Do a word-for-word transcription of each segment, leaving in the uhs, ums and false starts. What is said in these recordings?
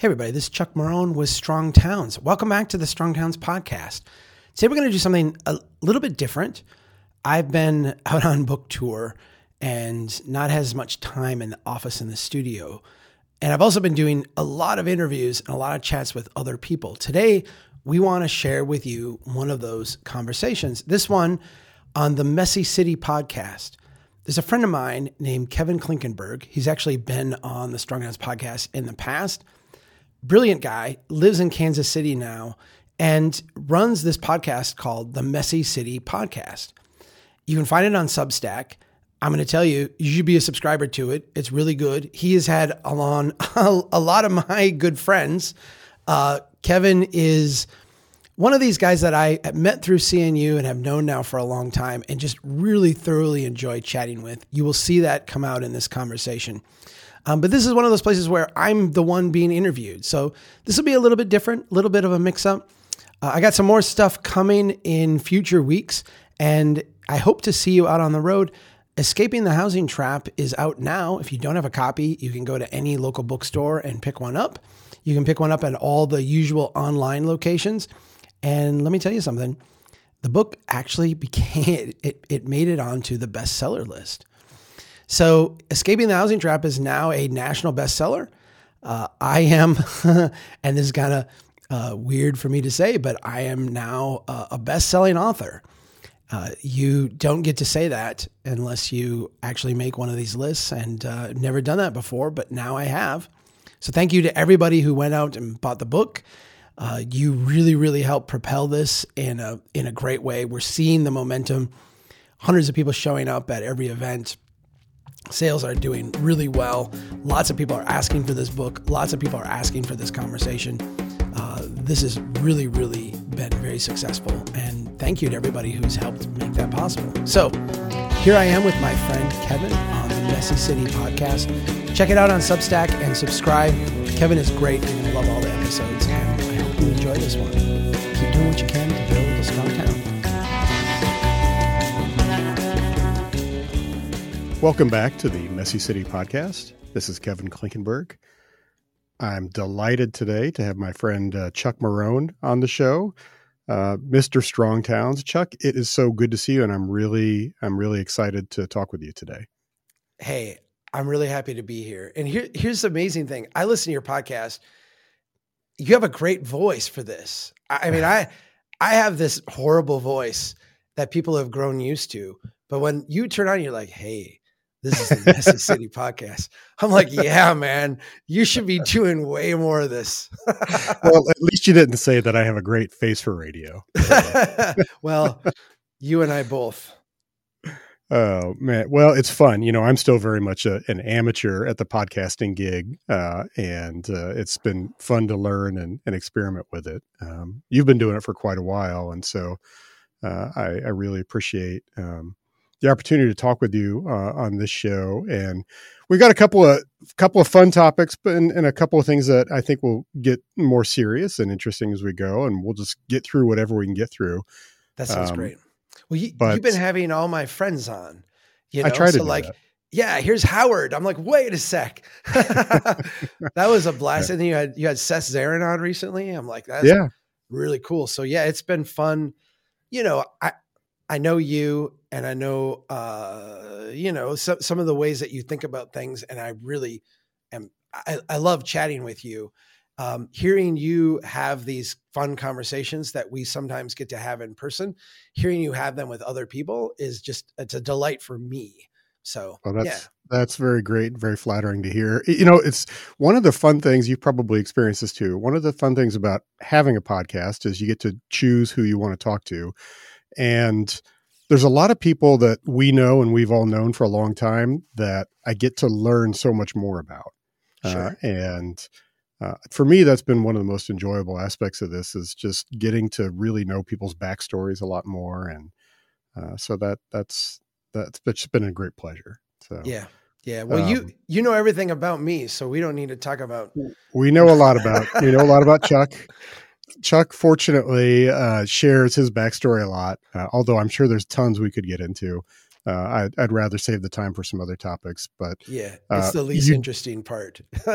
Hey everybody, this is Chuck Marohn with Strong Towns. Welcome back to the Strong Towns podcast. Today we're going to do something a little bit different. I've been out on book tour and not had as much time in the office in the studio. And I've also been doing a lot of interviews and a lot of chats with other people. Today, we want to share with you one of those conversations. This one on the Messy City podcast. There's a friend of mine named Kevin Klinkenberg. He's actually been on the Strong Towns podcast in the past. Brilliant guy, lives in Kansas City now, and runs this podcast called the Messy City Podcast. You can find it on Substack. I'm going to tell you, you should be a subscriber to it. It's really good. He has had on a lot of my good friends. Uh, Kevin is one of these guys that I met through C N U and have known now for a long time and just really thoroughly enjoy chatting with. You will see that come out in this conversation. Um, but this is one of those places where I'm the one being interviewed. So this will be a little bit different, a little bit of a mix up. Uh, I got some more stuff coming in future weeks, and I hope to see you out on the road. Escaping the Housing Trap is out now. If you don't have a copy, you can go to any local bookstore and pick one up. You can pick one up at all the usual online locations. And let me tell you something. The book actually became, it, it made it onto the bestseller list. So Escaping the Housing Trap is now a national bestseller. Uh, I am, and this is kind of uh, weird for me to say, but I am now uh, a best-selling author. Uh, you don't get to say that unless you actually make one of these lists, and uh, I've never done that before, but now I have. So thank you to everybody who went out and bought the book. Uh, you really, really helped propel this in a in a great way. We're seeing the momentum. Hundreds of people showing up at every event. Sales are doing really well. Lots of people are asking for this book. Lots of people are asking for this conversation. Uh, this has really, really been very successful. And thank you to everybody who's helped make that possible. So here I am with my friend Kevin on the Messy City podcast. Check it out on Substack and subscribe. Kevin is great. You're going to love all the episodes. And I hope you enjoy this one. Keep doing what you can to build a strong town. Welcome back to the Messy City podcast. This is Kevin Klinkenberg. I'm delighted today to have my friend uh, Chuck Marohn on the show, uh, Mister Strong Towns. Chuck, it is so good to see you, and I'm really, I'm really excited to talk with you today. Hey, I'm really happy to be here. And here, here's the amazing thing. I listen to your podcast. You have a great voice for this. I, I mean, I, I have this horrible voice that people have grown used to, but when you turn on, you're like, hey, this is the Messy City podcast. I'm like, yeah, man, you should be doing way more of this. Well, at least you didn't say that I have a great face for radio. So. Well, you and I both. Oh, man. Well, it's fun. You know, I'm still very much a, an amateur at the podcasting gig, uh, and uh, it's been fun to learn and, and experiment with it. Um, you've been doing it for quite a while, and so uh, I, I really appreciate um the opportunity to talk with you uh, on this show. And we've got a couple of couple of fun topics, but and, and a couple of things that I think will get more serious and interesting as we go. And we'll just get through whatever we can get through. That sounds um, great. Well, you, but, you've been having all my friends on. You know? I try to so do like, that. Yeah, here's Howard. I'm like, wait a sec. That was a blast. Yeah. And then you had you had Seth Zarin on recently. I'm like, that's yeah. really cool. So yeah, it's been fun. You know, I I know you. And I know, uh, you know, so, some of the ways that you think about things. And I really am, I, I love chatting with you. Um, hearing you have these fun conversations that we sometimes get to have in person, hearing you have them with other people is just, it's a delight for me. So, well, that's, yeah. That's very great. Very flattering to hear. You know, it's one of the fun things, you've probably experienced this too. One of the fun things about having a podcast is you get to choose who you want to talk to. And there's a lot of people that we know and we've all known for a long time that I get to learn so much more about. Sure. Uh, and uh, for me, that's been one of the most enjoyable aspects of this is just getting to really know people's backstories a lot more. And uh, so that that's, that's it's been a great pleasure. So yeah. Yeah. Well, um, you, you know everything about me, so we don't need to talk about. We know a lot about, we know a lot about Chuck. Chuck, fortunately, uh, shares his backstory a lot, uh, although I'm sure there's tons we could get into. uh, I'd, I'd rather save the time for some other topics. But yeah, it's uh, the least you, interesting part.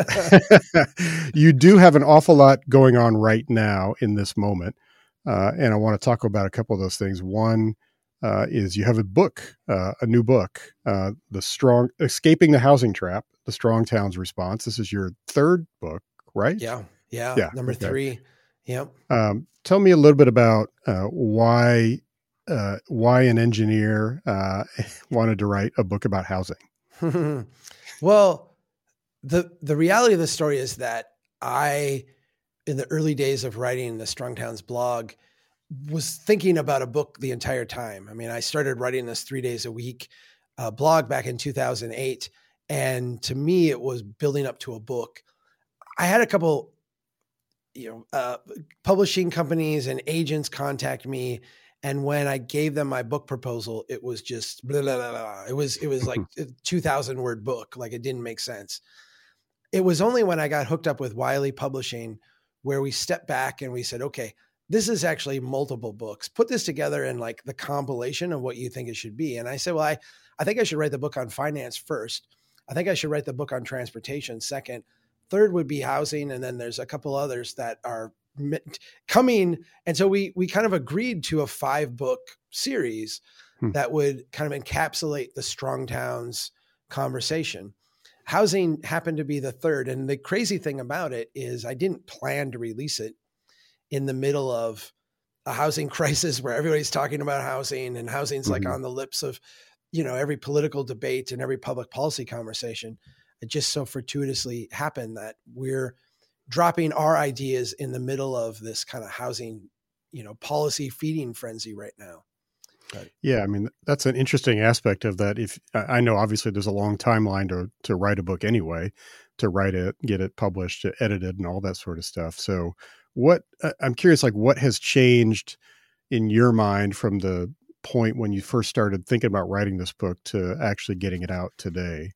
You do have an awful lot going on right now in this moment. Uh, and I want to talk about a couple of those things. One uh, is you have a book, uh, a new book, uh, the strong escaping the housing trap, the Strong Towns Response. This is your third book, right? Yeah. Yeah. Yeah. Number Okay. three. Yep. Um, tell me a little bit about uh, why uh, why an engineer uh, wanted to write a book about housing. Well, the the reality of the story is that I, in the early days of writing the Strong Towns blog, was thinking about a book the entire time. I mean, I started writing this three days a week uh, blog back in two thousand eight. And to me, it was building up to a book. I had a couple, you know, uh, publishing companies and agents contact me. And when I gave them my book proposal, it was just, blah, blah, blah, blah. it was, it was like a two thousand word book. Like it didn't make sense. It was only when I got hooked up with Wiley Publishing where we stepped back and we said, okay, this is actually multiple books. Put this together in like the compilation of what you think it should be. And I said, well, I, I think I should write the book on finance first. I think I should write the book on transportation second. Third would be housing. And then there's a couple others that are coming. And so we, we kind of agreed to a five book series hmm. that would kind of encapsulate the Strong Towns conversation. Housing happened to be the third. And the crazy thing about it is I didn't plan to release it in the middle of a housing crisis where everybody's talking about housing and housing's mm-hmm. like on the lips of, you know, every political debate and every public policy conversation. It just so fortuitously happened that we're dropping our ideas in the middle of this kind of housing, you know, policy feeding frenzy right now. But, yeah, I mean, that's an interesting aspect of that. If I know, obviously, there's a long timeline to to write a book anyway, to write it, get it published, edited, and all that sort of stuff. So, what I'm curious, like, what has changed in your mind from the point when you first started thinking about writing this book to actually getting it out today?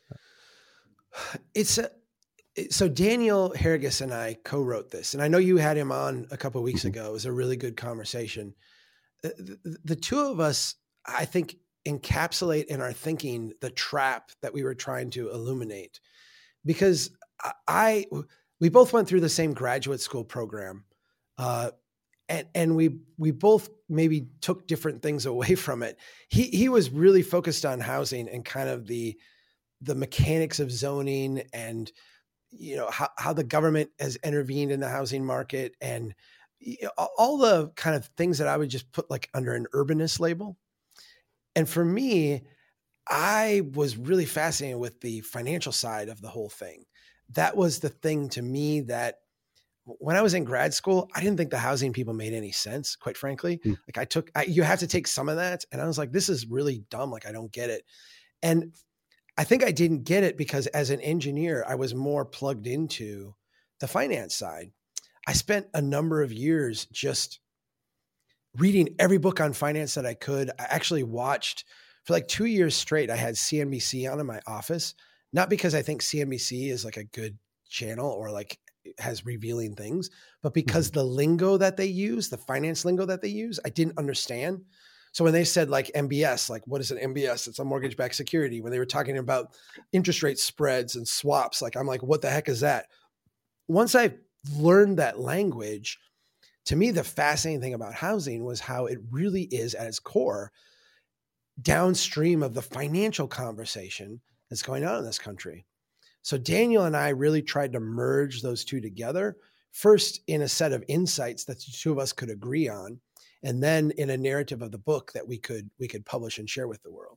It's a, so Daniel Harrigus and I co-wrote this, and I know you had him on a couple of weeks mm-hmm. ago. It was a really good conversation. The, the, the two of us, I think, encapsulate in our thinking the trap that we were trying to illuminate, because I, I we both went through the same graduate school program, uh, and and we we both maybe took different things away from it. He he was really focused on housing and kind of the the mechanics of zoning and, you know, how, how the government has intervened in the housing market and all the kind of things that I would just put like under an urbanist label. And for me, I was really fascinated with the financial side of the whole thing. That was the thing to me that when I was in grad school, I didn't think the housing people made any sense, quite frankly. Mm. Like I took, I, you have to take some of that. And I was like, this is really dumb. Like, I don't get it. And I think I didn't get it because as an engineer, I was more plugged into the finance side. I spent a number of years just reading every book on finance that I could. I actually watched for like two years straight. I had C N B C on in my office, not because I think C N B C is like a good channel or like has revealing things, but because mm-hmm. the lingo that they use, the finance lingo that they use, I didn't understand. So when they said like M B S, like what is an M B S? It's a mortgage-backed security. When they were talking about interest rate spreads and swaps, like I'm like, what the heck is that? Once I learned that language, to me, the fascinating thing about housing was how it really is at its core downstream of the financial conversation that's going on in this country. So Daniel and I really tried to merge those two together, first in a set of insights that the two of us could agree on, and then in a narrative of the book that we could we could publish and share with the world.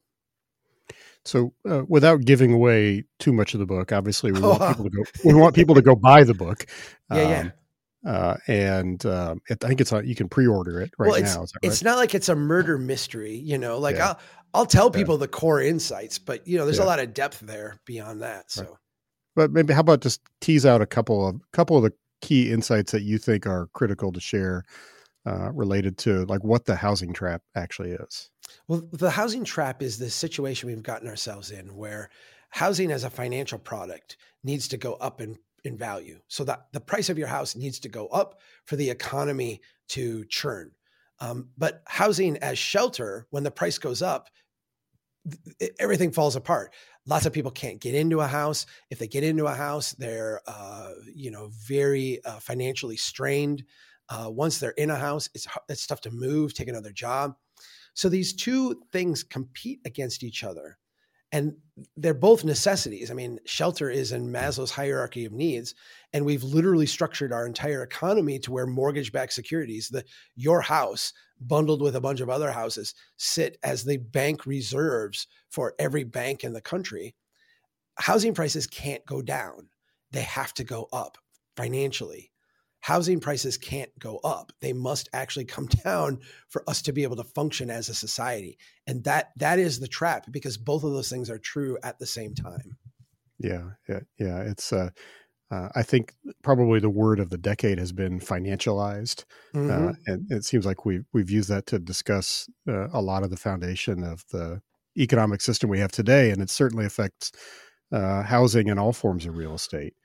So, uh, without giving away too much of the book, obviously we want people to go. We want people to go buy the book. Yeah, um, yeah. Uh, and um, it, I think it's on, you can pre-order it right well, it's, now. Is that right? It's not like it's a murder mystery, you know. Like yeah. I'll I'll tell people yeah. the core insights, but you know, there's yeah. a lot of depth there beyond that. So, right. But maybe how about just tease out a couple of couple of the key insights that you think are critical to share. Uh, related to like what the housing trap actually is. Well, the housing trap is the situation we've gotten ourselves in where housing as a financial product needs to go up in, in value. So that the price of your house needs to go up for the economy to churn. Um, but housing as shelter, when the price goes up, th- everything falls apart. Lots of people can't get into a house. If they get into a house, they're, uh, you know, very uh, financially strained. Uh, once they're in a house, it's it's tough to move, take another job. So these two things compete against each other, and they're both necessities. I mean, shelter is in Maslow's hierarchy of needs, and we've literally structured our entire economy to where mortgage-backed securities, the your house bundled with a bunch of other houses, sit as the bank reserves for every bank in the country. Housing prices can't go down. They have to go up financially. Housing prices can't go up. They must actually come down for us to be able to function as a society. And that that is the trap, because both of those things are true at the same time. Yeah, yeah, yeah. It's, uh, uh, I think probably the word of the decade has been financialized. Mm-hmm. Uh, and it seems like we've, we've used that to discuss uh, a lot of the foundation of the economic system we have today. And it certainly affects uh, housing and all forms of real estate.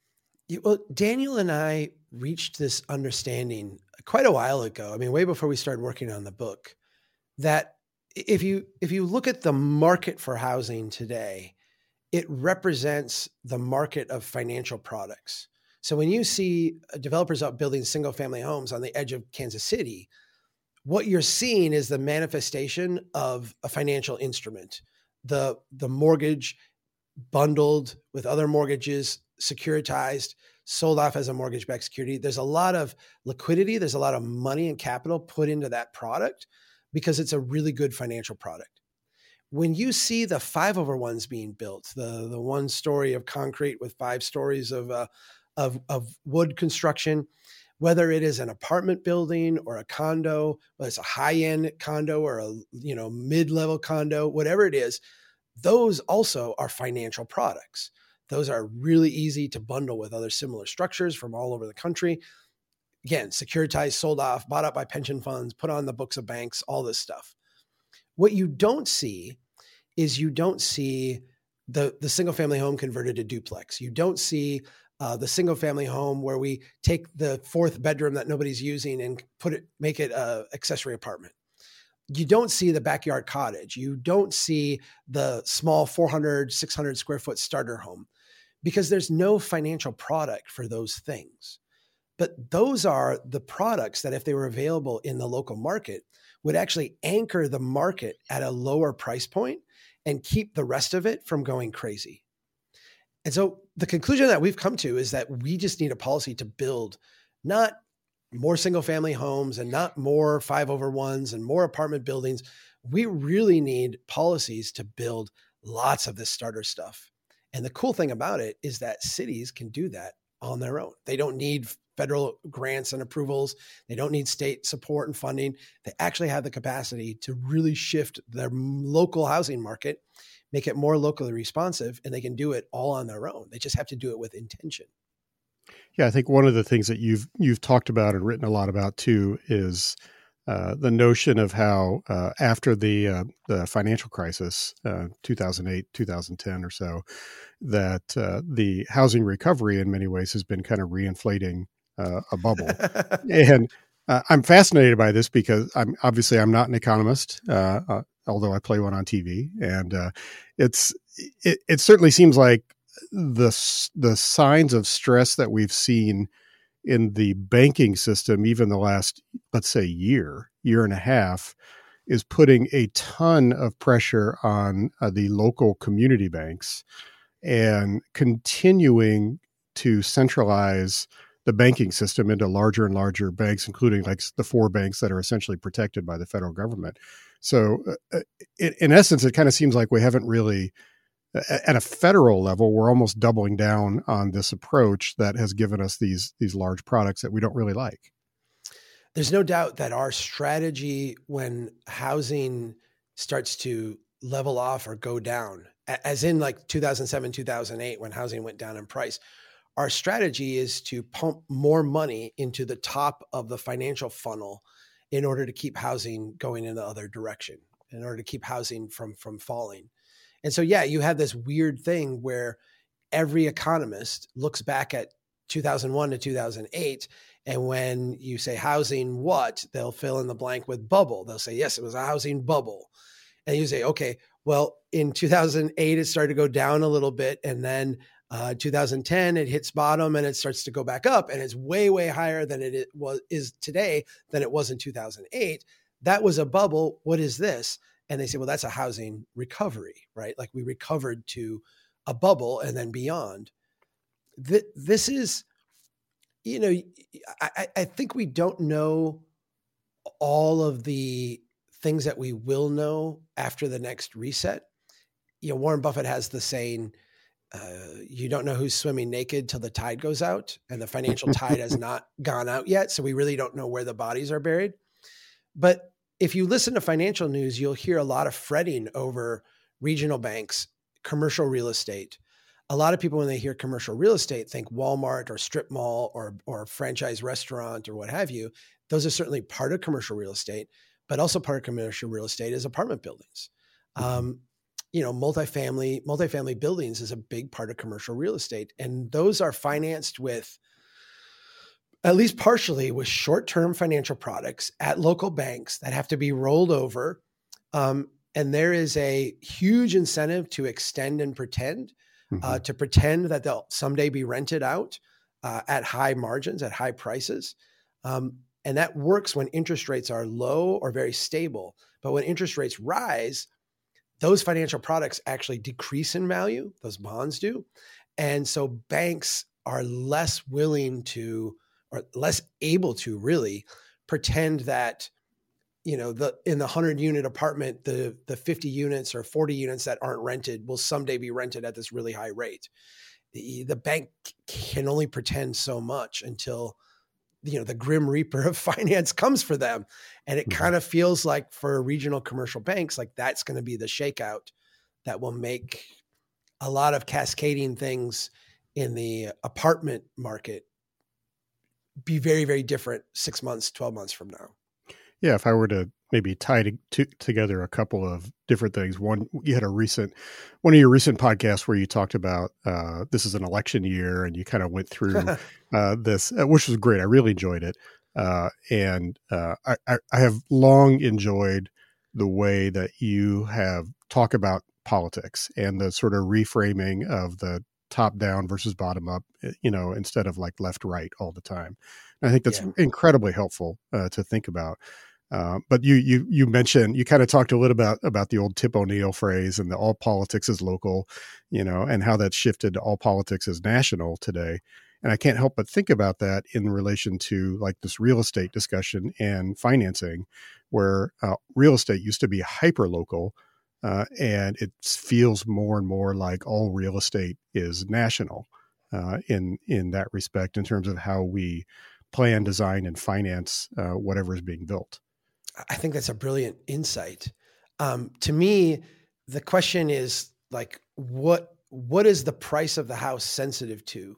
Well, Daniel and I reached this understanding quite a while ago. I mean, way before we started working on the book, that if you if you look at the market for housing today, it represents the market of financial products. So when you see developers out building single family homes on the edge of Kansas City, what you're seeing is the manifestation of a financial instrument, the the mortgage bundled with other mortgages, securitized, sold off as a mortgage-backed security. There's a lot of liquidity. There's a lot of money and capital put into that product because it's a really good financial product. When you see the five over ones being built, the, the one story of concrete with five stories of, uh, of, of wood construction, whether it is an apartment building or a condo, whether it's a high-end condo or a you know mid-level condo, whatever it is, those also are financial products. Those are really easy to bundle with other similar structures from all over the country. Again, securitized, sold off, bought up by pension funds, put on the books of banks, all this stuff. What you don't see is you don't see the, the single family home converted to duplex. You don't see uh, the single family home where we take the fourth bedroom that nobody's using and put it, make it an accessory apartment. You don't see the backyard cottage. You don't see the small four hundred, six hundred square foot starter home, because there's no financial product for those things. But those are the products that, if they were available in the local market, would actually anchor the market at a lower price point and keep the rest of it from going crazy. And so the conclusion that we've come to is that we just need a policy to build not more single family homes and not more five over ones and more apartment buildings. We really need policies to build lots of this starter stuff. And the cool thing about it is that cities can do that on their own. They don't need federal grants and approvals. They don't need state support and funding. They actually have the capacity to really shift their local housing market, make it more locally responsive, and they can do it all on their own. They just have to do it with intention. Yeah, I think one of the things that you've you've talked about and written a lot about too is uh, the notion of how uh, after the uh, the financial crisis, uh, two thousand eight, two thousand ten or so, that uh, the housing recovery in many ways has been kind of reinflating uh, a bubble. And uh, I'm fascinated by this because I'm obviously I'm not an economist, uh, uh, although I play one on T V, and uh, it's it, it certainly seems like the the signs of stress that we've seen in the banking system, even the last, let's say, year, year and a half, is putting a ton of pressure on uh, the local community banks and continuing to centralize the banking system into larger and larger banks, including like the four banks that are essentially protected by the federal government. So uh, in, in essence, it kind of seems like we haven't really, at a federal level, we're almost doubling down on this approach that has given us these these large products that we don't really like. There's no doubt that our strategy when housing starts to level off or go down, as in like two thousand seven, two thousand eight, when housing went down in price, our strategy is to pump more money into the top of the financial funnel in order to keep housing going in the other direction, in order to keep housing from, from falling. And so, yeah, you have this weird thing where every economist looks back at two thousand one to two thousand eight. And when you say housing, what, they'll fill in the blank with bubble. They'll say, yes, it was a housing bubble. And you say, okay, well, in two thousand eight, it started to go down a little bit. And then uh, two thousand ten, it hits bottom and it starts to go back up. And it's way, way higher than it was is today than it was in two thousand eight. That was a bubble. What is this? And they say, well, that's a housing recovery, right? Like we recovered to a bubble and then beyond. Th- this is, you know, I, I think we don't know all of the things that we will know after the next reset. You know, Warren Buffett has the saying, uh, you don't know who's swimming naked till the tide goes out, and the financial tide has not gone out yet. So we really don't know where the bodies are buried. But if you listen to financial news, you'll hear a lot of fretting over regional banks, commercial real estate. A lot of people, when they hear commercial real estate, think Walmart or strip mall or, or franchise restaurant or what have you. Those are certainly part of commercial real estate, but also part of commercial real estate is apartment buildings. Um, you know, multifamily, multifamily buildings is a big part of commercial real estate. And those are financed with, at least partially, with short-term financial products at local banks that have to be rolled over. Um, and there is a huge incentive to extend and pretend. Mm-hmm. Uh, to pretend that they'll someday be rented out uh, at high margins, at high prices. Um, and that works when interest rates are low or very stable. But when interest rates rise, those financial products actually decrease in value, those bonds do. And so banks are less willing to, or less able to really pretend that, you know, the in the hundred unit apartment, the the fifty units or forty units that aren't rented will someday be rented at this really high rate. The, the bank can only pretend so much until, you know, the grim reaper of finance comes for them. And it mm-hmm. kind of feels like for regional commercial banks, like that's going to be the shakeout that will make a lot of cascading things in the apartment market be very, very different six months, twelve months from now. Yeah, if I were to maybe tie to, to, together a couple of different things. One, you had a recent, one of your recent podcasts where you talked about uh, this is an election year, and you kind of went through uh, this, uh, which was great. I really enjoyed it, uh, and uh, I, I, I have long enjoyed the way that you have talked about politics and the sort of reframing of the top down versus bottom up, you know, instead of like left right all the time. And I think that's yeah. incredibly helpful uh, to think about. Uh, but you you you mentioned, you kind of talked a little about about the old Tip O'Neill phrase and the all politics is local, you know, and how that's shifted to all politics is national today. And I can't help but think about that in relation to like this real estate discussion and financing, where uh, real estate used to be hyper local, uh, and it feels more and more like all real estate is national uh, in in that respect, in terms of how we plan, design, and finance uh, whatever is being built. I think that's a brilliant insight. Um, to me, the question is like, what what is the price of the house sensitive to?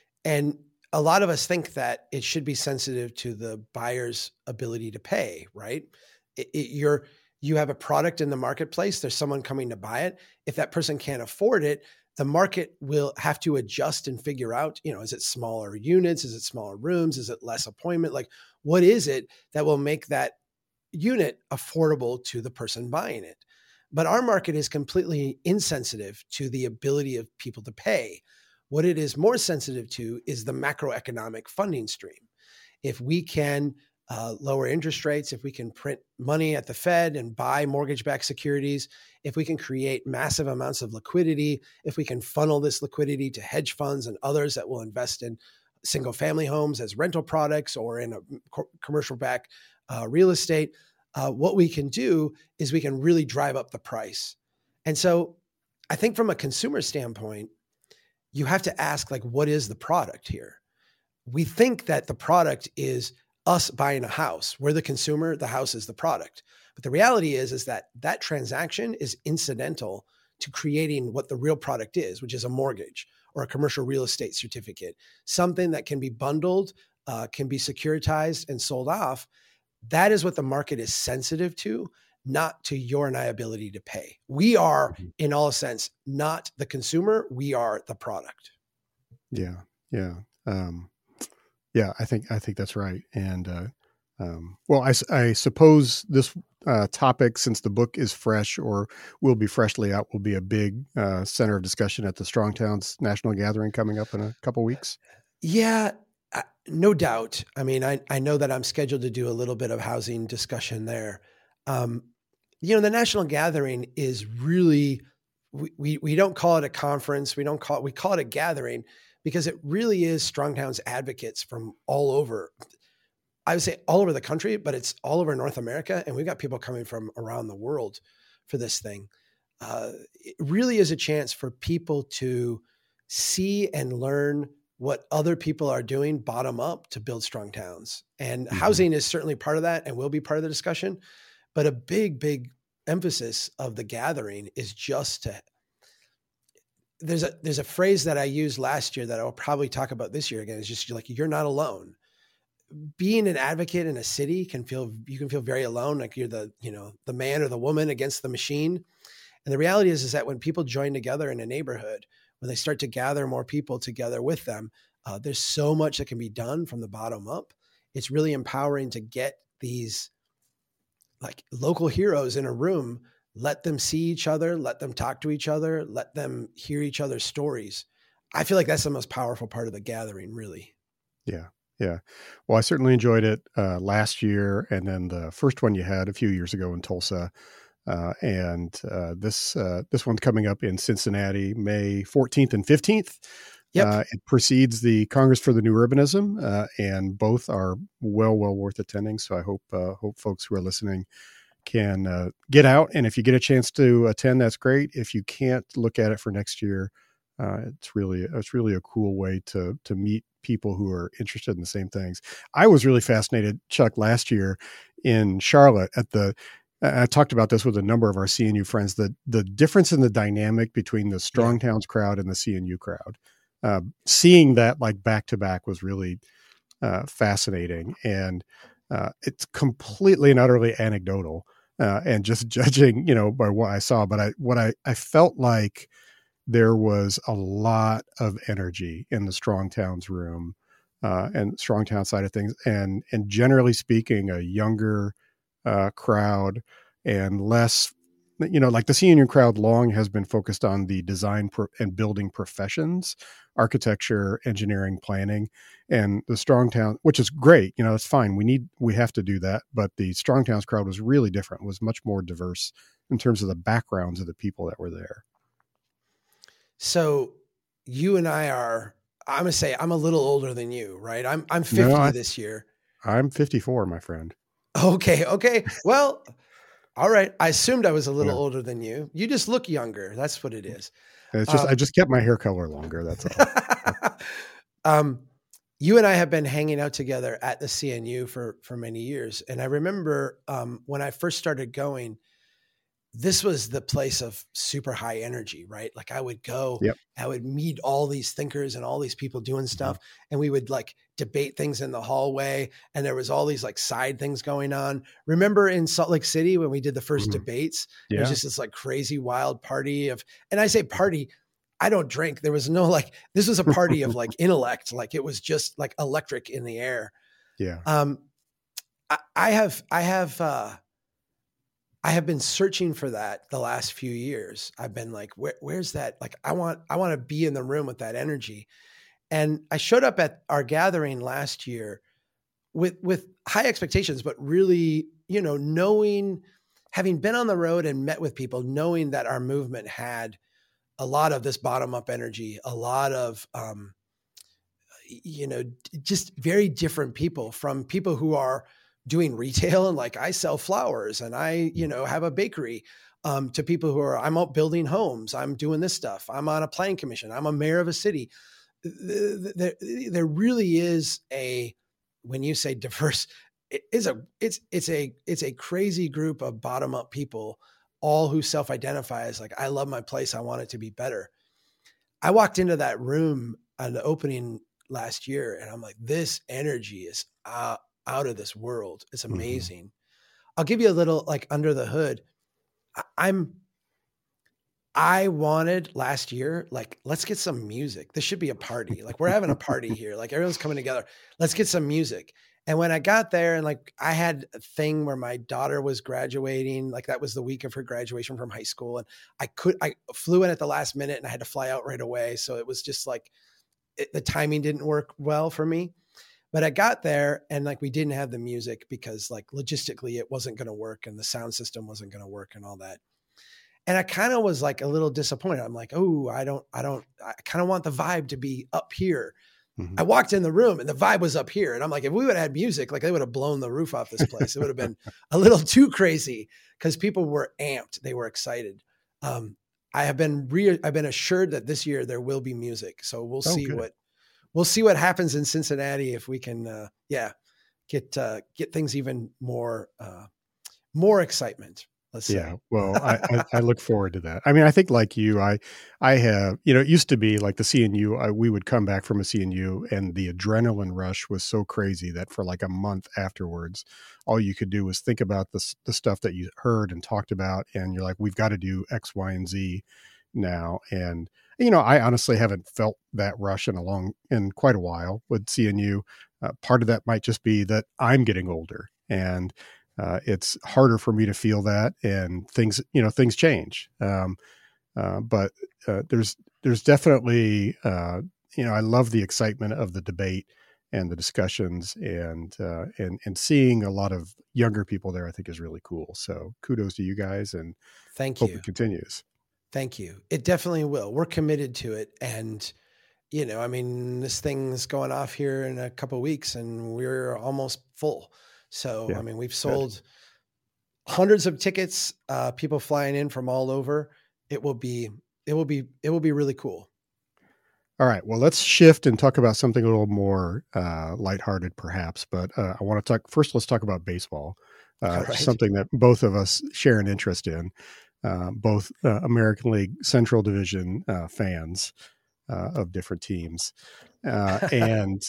And a lot of us think that it should be sensitive to the buyer's ability to pay, right? It, it, you're you have a product in the marketplace. There's someone coming to buy it. If that person can't afford it, the market will have to adjust and figure out, you know, is it smaller units? Is it smaller rooms? Is it less appointment? Like, what is it that will make that unit affordable to the person buying it? But our market is completely insensitive to the ability of people to pay. What it is more sensitive to is the macroeconomic funding stream. If we can uh, lower interest rates, if we can print money at the Fed and buy mortgage-backed securities, if we can create massive amounts of liquidity, if we can funnel this liquidity to hedge funds and others that will invest in single-family homes as rental products or in a co- commercial-backed uh, real estate, uh, what we can do is we can really drive up the price. And so I think from a consumer standpoint, you have to ask, like, what is the product here? We think that the product is us buying a house. We're the consumer, the house is the product. But the reality is, is that that transaction is incidental to creating what the real product is, which is a mortgage or a commercial real estate certificate, something that can be bundled, uh, can be securitized and sold off. That is what the market is sensitive to, not to your and I ability to pay. We are, in all sense, not the consumer. We are the product. Yeah. Yeah. Um, yeah, I think, I think that's right. And, uh, Um, well, I, I suppose this uh, topic, since the book is fresh or will be freshly out, will be a big uh, center of discussion at the Strong Towns National Gathering coming up in a couple weeks. Yeah, uh, no doubt. I mean, I, I know that I'm scheduled to do a little bit of housing discussion there. Um, you know, the National Gathering is really, we, we, we don't call it a conference. We don't call it, we call it a gathering because it really is Strong Towns advocates from all over. I would say all over the country, but it's all over North America. And we've got people coming from around the world for this thing. Uh, it really is a chance for people to see and learn what other people are doing bottom up to build strong towns. And mm-hmm. housing is certainly part of that and will be part of the discussion. But a big, big emphasis of the gathering is just to, there's a, there's a phrase that I used last year that I'll probably talk about this year again. It's just like, you're not alone. Being an advocate in a city can feel, you can feel very alone. Like you're the, you know, the man or the woman against the machine. And the reality is, is that when people join together in a neighborhood, when they start to gather more people together with them, uh, there's so much that can be done from the bottom up. It's really empowering to get these like local heroes in a room, let them see each other, let them talk to each other, let them hear each other's stories. I feel like that's the most powerful part of the gathering, really. Yeah. Yeah. Well, I certainly enjoyed it uh, last year. And then the first one you had a few years ago in Tulsa. Uh, and uh, this uh, this one's coming up in Cincinnati, May fourteenth and fifteenth. Yep. Uh, it precedes the Congress for the New Urbanism, uh, and both are well, well worth attending. So I hope uh, hope folks who are listening can uh, get out. And if you get a chance to attend, that's great. If you can't, look at it for next year. Uh, it's really it's really a cool way to to meet people who are interested in the same things. I was really fascinated, Chuck, last year in Charlotte at the, I talked about this with a number of our C N U friends, the, the difference in the dynamic between the Strong Towns crowd and the C N U crowd. Uh, seeing that like back to back was really uh, fascinating. And uh, it's completely and utterly anecdotal uh, and just judging, you know, by what I saw. But I, what I, I felt like there was a lot of energy in the Strong Towns room uh, and Strong Town side of things. And, and generally speaking, a younger uh, crowd and less, you know, like the C N U crowd long has been focused on the design pro- and building professions, architecture, engineering, planning, and the Strong Town, which is great. You know, it's fine. We need, we have to do that. But the Strong Towns crowd was really different, was much more diverse in terms of the backgrounds of the people that were there. So you and I are, I'm going to say I'm a little older than you, right? I'm I'm fifty no, I, this year. I'm fifty-four, my friend. Okay. Okay. Well, all right. I assumed I was a little yeah. older than you. You just look younger. That's what it is. It's just, um, I just kept my hair color longer. That's all. um, you and I have been hanging out together at the C N U for, for many years. And I remember um, when I first started going, this was the place of super high energy, right? Like I would go, yep. I would meet all these thinkers and all these people doing stuff. Mm-hmm. And we would like debate things in the hallway. And there was all these like side things going on. Remember in Salt Lake City when we did the first mm-hmm. debates, yeah. it was just this like crazy wild party of, and I say party, I don't drink. There was no like, this was a party of like intellect. Like it was just like electric in the air. Yeah. Um, I, I have, I have, uh, I have been searching for that the last few years. I've been like, where, where's that? Like, I want, I want to be in the room with that energy. And I showed up at our gathering last year with, with high expectations, but really, you know, knowing, having been on the road and met with people, knowing that our movement had a lot of this bottom up energy, a lot of, um, you know, just very different people, from people who are doing retail and like I sell flowers and I, you know, have a bakery, um, to people who are, I'm out building homes. I'm doing this stuff. I'm on a planning commission. I'm a mayor of a city. There, there really is a, when you say diverse, it is a, it's, it's a, it's a crazy group of bottom up people, all who self-identify as like, I love my place. I want it to be better. I walked into that room on the opening last year and I'm like, this energy is uh, out of this world. It's amazing. Mm-hmm. I'll give you a little like under the hood. I, I'm, I wanted last year, like, let's get some music. This should be a party. Like we're having a party here. Like everyone's coming together. Let's get some music. And when I got there and like, I had a thing where my daughter was graduating, like that was the week of her graduation from high school. And I could, I flew in at the last minute and I had to fly out right away. So it was just like, it, the timing didn't work well for me, but I got there and like, we didn't have the music because like logistically it wasn't going to work and the sound system wasn't going to work and all that. And I kind of was like a little disappointed. I'm like, oh, I don't, I don't, I kind of want the vibe to be up here. Mm-hmm. I walked in the room and the vibe was up here. And I'm like, if we would have had music, like they would have blown the roof off this place. It would have been a little too crazy because people were amped. They were excited. Um, I have been re- I've been assured that this year there will be music. So we'll oh, see good. what, we'll see what happens in Cincinnati if we can, uh, yeah, get, uh, get things even more, uh, more excitement. Let's yeah. say. Well, I, I, I look forward to that. I mean, I think like you, I, I have, you know, it used to be like the C N U, I, we would come back from a C N U and the adrenaline rush was so crazy that for like a month afterwards, all you could do was think about the, the stuff that you heard and talked about. And you're like, we've got to do X, Y, and Z now. And, you know, I honestly haven't felt that rush in a long, in quite a while with C N U. Uh, part of that might just be that I'm getting older and, Uh, it's harder for me to feel that, and things, you know, things change. Um, uh, but uh, there's there's definitely, uh, you know, I love the excitement of the debate and the discussions, and uh, and and seeing a lot of younger people there, I think is really cool. So kudos to you guys, and thank hope you. it continues. Thank you. It definitely will. We're committed to it, and you know, I mean, this thing's going off here in a couple of weeks, and we're almost full. So, yeah, I mean, we've sold good. hundreds of tickets, uh, people flying in from all over. It will be, it will be, it will be really cool. All right. Well, let's shift and talk about something a little more uh, lighthearted, perhaps. But uh, I want to talk first. Let's talk about baseball, uh, right. Something that both of us share an interest in. Uh, both uh, American League Central Division uh, fans uh, of different teams, uh, and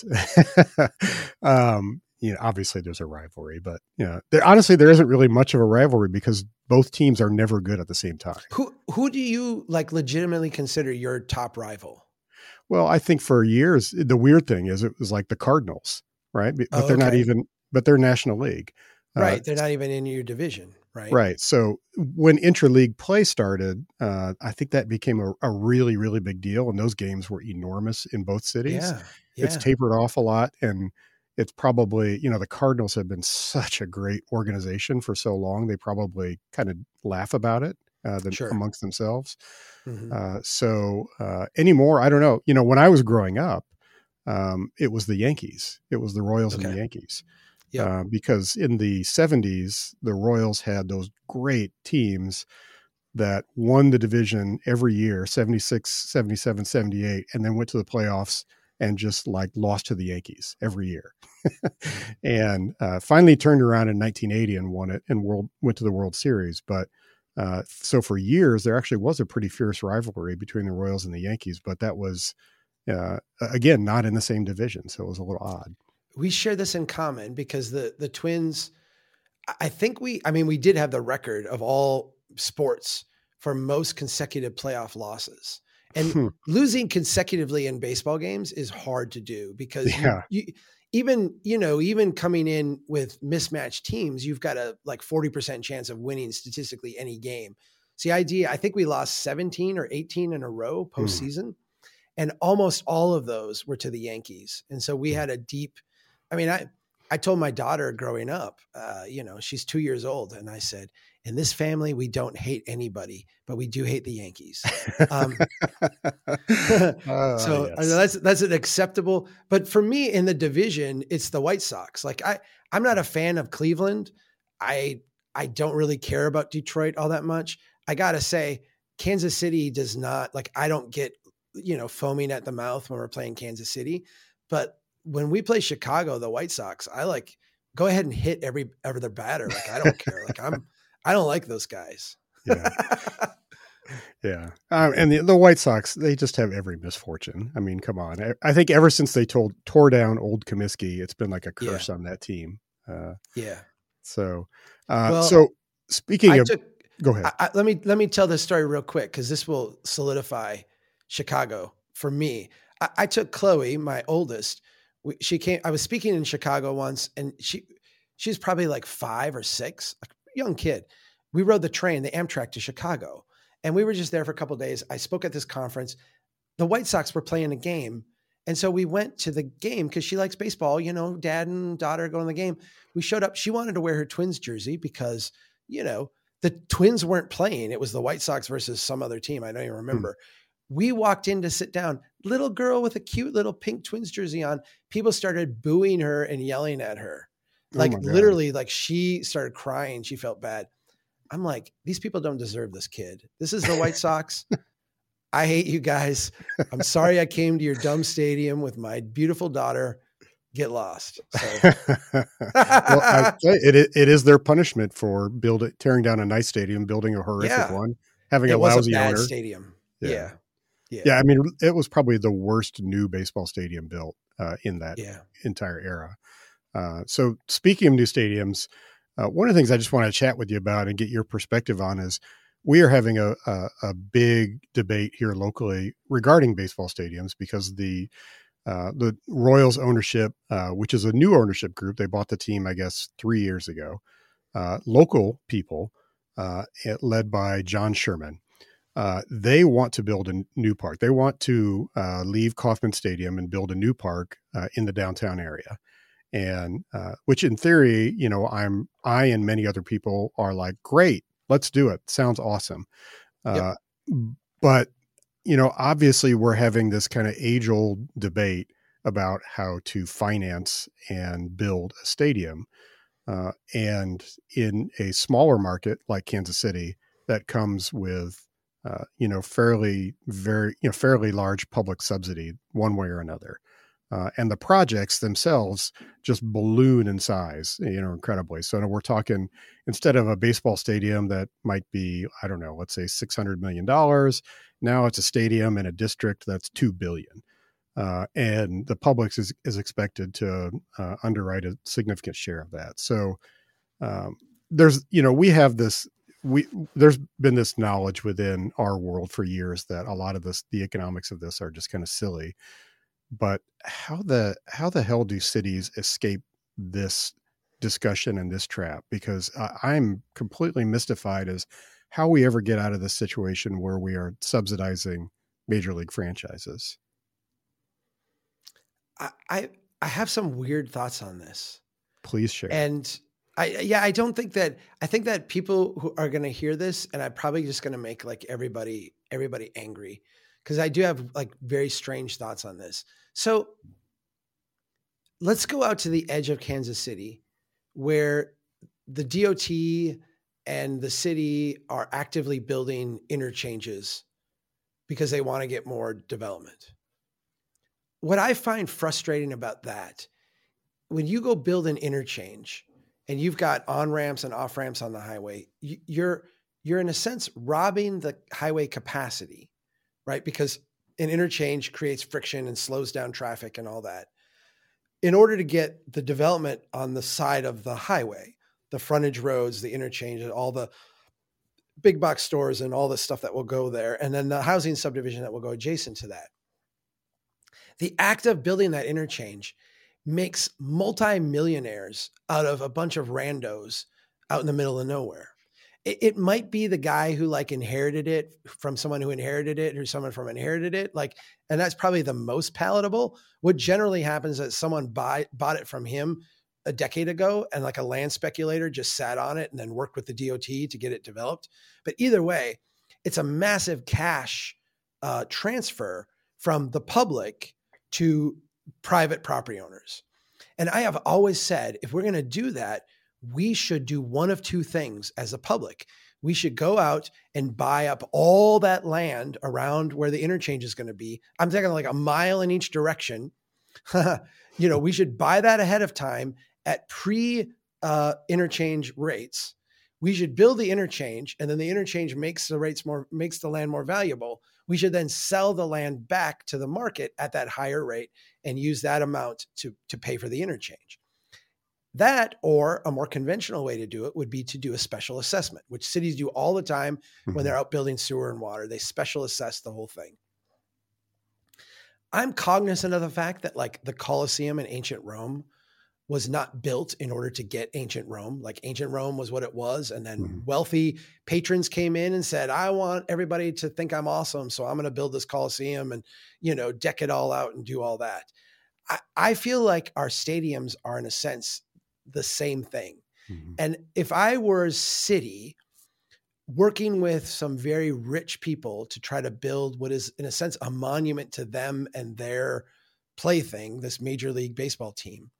um, you know, obviously there's a rivalry, but you know, there, honestly, there isn't really much of a rivalry because both teams are never good at the same time. Who who do you like legitimately consider your top rival? Well, I think for years, the weird thing is it was like the Cardinals, right? But oh, they're okay. not even, but they're National League. Right. Uh, they're not even in your division, right? Right. So when intra-league play started, uh, I think that became a, a really, really big deal. And those games were enormous in both cities. Yeah, yeah. It's tapered off a lot. And it's probably, you know, the Cardinals have been such a great organization for so long. They probably kind of laugh about it uh, the, sure. amongst themselves. Mm-hmm. Uh, so uh, anymore, I don't know. You know, when I was growing up, um, it was the Yankees. It was the Royals okay. and the Yankees. Yep. Uh, because in the seventies, the Royals had those great teams that won the division every year, seventy-six, seventy-seven, seventy-eight, and then went to the playoffs and just like lost to the Yankees every year. and uh, finally turned around in nineteen eighty and won it and world went to the World Series. But uh, so for years, there actually was a pretty fierce rivalry between the Royals and the Yankees, but that was, uh, again, not in the same division. So it was a little odd. We share this in common because the, the Twins, I think we, I mean, we did have the record of all sports for most consecutive playoff losses. And hmm. losing consecutively in baseball games is hard to do because yeah. you, you, even, you know, even coming in with mismatched teams, you've got a like forty percent chance of winning statistically any game. So the idea, I think we lost seventeen or eighteen in a row postseason, hmm. and almost all of those were to the Yankees. And so we had a deep, I mean, I, I told my daughter growing up, uh, you know, she's two years old. And I said, in this family, we don't hate anybody, but we do hate the Yankees. Um, oh, so yes. I mean, that's, that's an acceptable, but for me in the division, it's the White Sox. Like I, I'm not a fan of Cleveland. I, I don't really care about Detroit all that much. I got to say, Kansas City does not, like, I don't get, you know, foaming at the mouth when we're playing Kansas City, but when we play Chicago, the White Sox, I like go ahead and hit every ever their batter. Like I don't care. Like I'm, I don't like those guys. Yeah, yeah. Um, and the, the White Sox, they just have every misfortune. I mean, come on. I, I think ever since they told tore down old Comiskey, it's been like a curse yeah. on that team. Uh, yeah. So, uh, well, so speaking I of, took, go ahead. I, I, let me let me tell this story real quick because this will solidify Chicago for me. I, I took Chloe, my oldest. we, she came, I was speaking in Chicago once, and she, she's probably like five or six, a young kid. We rode the train, the Amtrak to Chicago, and we were just there for a couple of days. I spoke at this conference. The White Sox were playing a game. And so we went to the game because she likes baseball, you know, dad and daughter go to the game. We showed up. She wanted to wear her Twins jersey because, you know, the Twins weren't playing. It was the White Sox versus some other team. I don't even remember. Hmm. We walked in to sit down. Little girl with a cute little pink Twins jersey on. People started booing her and yelling at her. Like oh literally, like she started crying. She felt bad. I'm like, these people don't deserve this kid. This is the White Sox. I hate you guys. I'm sorry I came to your dumb stadium with my beautiful daughter. Get lost. So. Well, I say it, it is their punishment for building, tearing down a nice stadium, building a horrific yeah. one, having it a was lousy a bad owner. stadium. Yeah. yeah. Yeah. Yeah. I mean, it was probably the worst new baseball stadium built uh, in that yeah. entire era. Uh, so speaking of new stadiums, uh, one of the things I just want to chat with you about and get your perspective on is we are having a, a, a big debate here locally regarding baseball stadiums because the uh, the Royals ownership, uh, which is a new ownership group, they bought the team, I guess, three years ago. Uh, local people, uh, led by John Sherman, uh, they want to build a new park. They want to uh, leave Kauffman Stadium and build a new park uh, in the downtown area. And uh, which in theory, you know, I'm I and many other people are like, great. Let's do it. Sounds awesome. Uh, yep. But, you know, obviously we're having this kind of age old debate about how to finance and build a stadium. Uh, and in a smaller market like Kansas City, that comes with, uh, you know, fairly, very, you know, fairly large public subsidy one way or another. Uh, and the projects themselves just balloon in size, you know, incredibly. So we're talking, instead of a baseball stadium that might be, I don't know, let's say six hundred million dollars, now it's a stadium in a district that's two billion dollars. Uh, and the public is, is expected to uh, underwrite a significant share of that. So um, there's, you know, we have this, we there's been this knowledge within our world for years that a lot of this, the economics of this are just kind of silly. But how the how the hell do cities escape this discussion and this trap? Because uh, I'm completely mystified as how we ever get out of this situation where we are subsidizing major league franchises. I I, I have some weird thoughts on this. Please share. And I yeah, I don't think that I think that people who are going to hear this, and I'm probably just going to make like everybody everybody angry. Because I do have like very strange thoughts on this. So let's go out to the edge of Kansas City where the D O T and the city are actively building interchanges because they want to get more development. What I find frustrating about that, when you go build an interchange and you've got on-ramps and off-ramps on the highway, you're, you're in a sense robbing the highway capacity. Right? Because an interchange creates friction and slows down traffic and all that. In order to get the development on the side of the highway, the frontage roads, the interchange, and all the big box stores and all the stuff that will go there, and then the housing subdivision that will go adjacent to that. The act of building that interchange makes multimillionaires out of a bunch of randos out in the middle of nowhere. It might be the guy who like inherited it from someone who inherited it or someone from inherited it. Like, and that's probably the most palatable. What generally happens is someone buy, bought it from him a decade ago and like a land speculator just sat on it and then worked with the D O T to get it developed. But either way, it's a massive cash uh, transfer from the public to private property owners. And I have always said, if we're going to do that, we should do one of two things as a public. We should go out and buy up all that land around where the interchange is going to be. I'm talking like a mile in each direction. You know, we should buy that ahead of time at pre uh, interchange rates. We should build the interchange, and then the interchange makes the rates more, makes the land more valuable. We should then sell the land back to the market at that higher rate and use that amount to, to pay for the interchange. That, or a more conventional way to do it, would be to do a special assessment, which cities do all the time when they're out building sewer and water. They special assess the whole thing. I'm cognizant of the fact that like the Colosseum in ancient Rome was not built in order to get ancient Rome. Like ancient Rome was what it was. And then mm-hmm. wealthy patrons came in and said, I want everybody to think I'm awesome. So I'm going to build this Colosseum and, you know, deck it all out and do all that. I, I feel like our stadiums are in a sense the same thing. Mm-hmm. And if I were a city working with some very rich people to try to build what is in a sense a monument to them and their plaything, this Major League Baseball team,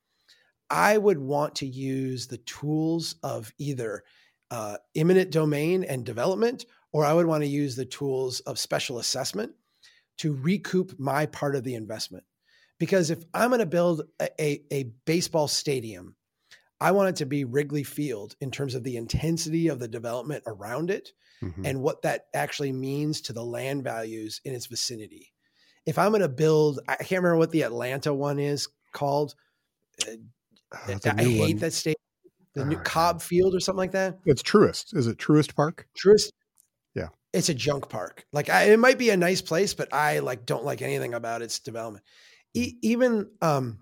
I would want to use the tools of either uh, eminent domain and development, or I would want to use the tools of special assessment to recoup my part of the investment. Because if I'm going to build a, a, a baseball stadium, I want it to be Wrigley Field in terms of the intensity of the development around it mm-hmm. and what that actually means to the land values in its vicinity. If I'm going to build, I can't remember what the Atlanta one is called. Uh, Oh, I hate one. that stadium, the oh, new Cobb Field or something like that. It's Truist. Is it Truist Park? Truist. Yeah. It's a junk park. Like I, it might be a nice place, but I like don't like anything about its development. E- even, um,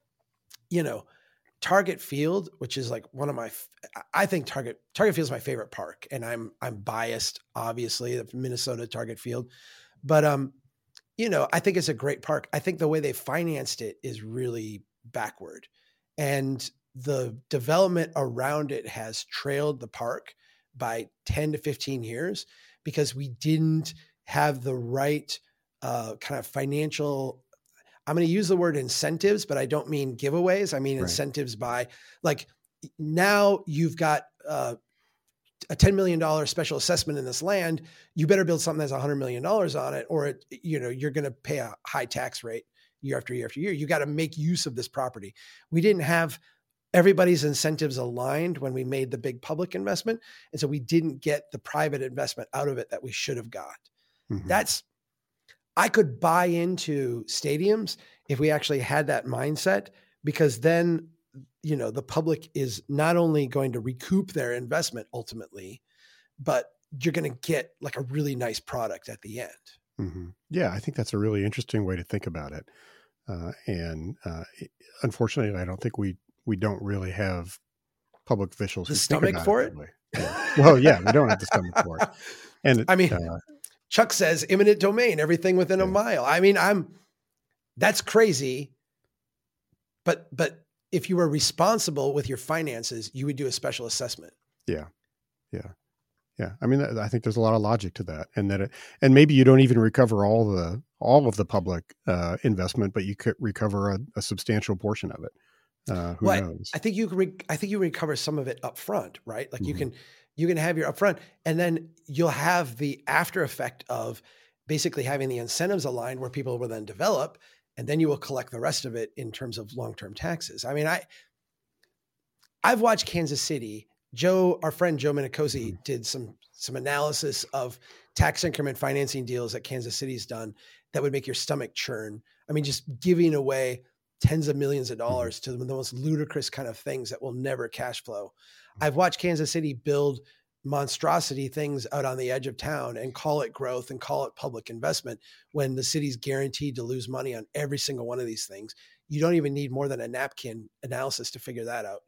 you know, Target Field, which is like one of my, I think Target, Target Field is my favorite park, and I'm, I'm biased, obviously, the Minnesota Target Field, but, um, you know, I think it's a great park. I think the way they financed it is really backward. And the development around it has trailed the park by ten to fifteen years because we didn't have the right uh, kind of financial, I'm going to use the word incentives, but I don't mean giveaways. I mean right. incentives by like now you've got uh, a ten million dollars special assessment in this land. You better build something that's one hundred million dollars on it, or it, you know, you're going to pay a high tax rate. Year after year after year, you got to make use of this property. We didn't have everybody's incentives aligned when we made the big public investment. And so we didn't get the private investment out of it that we should have got. Mm-hmm. That's, I could buy into stadiums if we actually had that mindset, because then, you know, the public is not only going to recoup their investment ultimately, but you're going to get like a really nice product at the end. Mm-hmm. Yeah, I think that's a really interesting way to think about it. Uh, and uh, unfortunately, I don't think we, we don't really have public officials the who stomach think about for it. it? Yeah. Well, yeah, we don't have the stomach for it. And I mean, uh, Chuck says eminent domain, everything within yeah. a mile. I mean, I'm, that's crazy. But, but if you were responsible with your finances, you would do a special assessment. Yeah. Yeah. Yeah. I mean, I think there's a lot of logic to that, and that, it, and maybe you don't even recover all the, all of the public uh, investment, but you could recover a, a substantial portion of it. Uh, who well, knows? I, I think you can, re- I think you recover some of it up front, right? Like mm-hmm. you can, you can have your upfront, and then you'll have the after effect of basically having the incentives aligned where people will then develop, and then you will collect the rest of it in terms of long-term taxes. I mean, I, I've watched Kansas City. Joe, our friend Joe Minicosi mm-hmm. did some, some analysis of tax increment financing deals that Kansas City's done that would make your stomach churn. I mean, just giving away tens of millions of dollars mm-hmm. to the most ludicrous kind of things that will never cash flow. Mm-hmm. I've watched Kansas City build monstrosity things out on the edge of town and call it growth and call it public investment when the city's guaranteed to lose money on every single one of these things. You don't even need more than a napkin analysis to figure that out.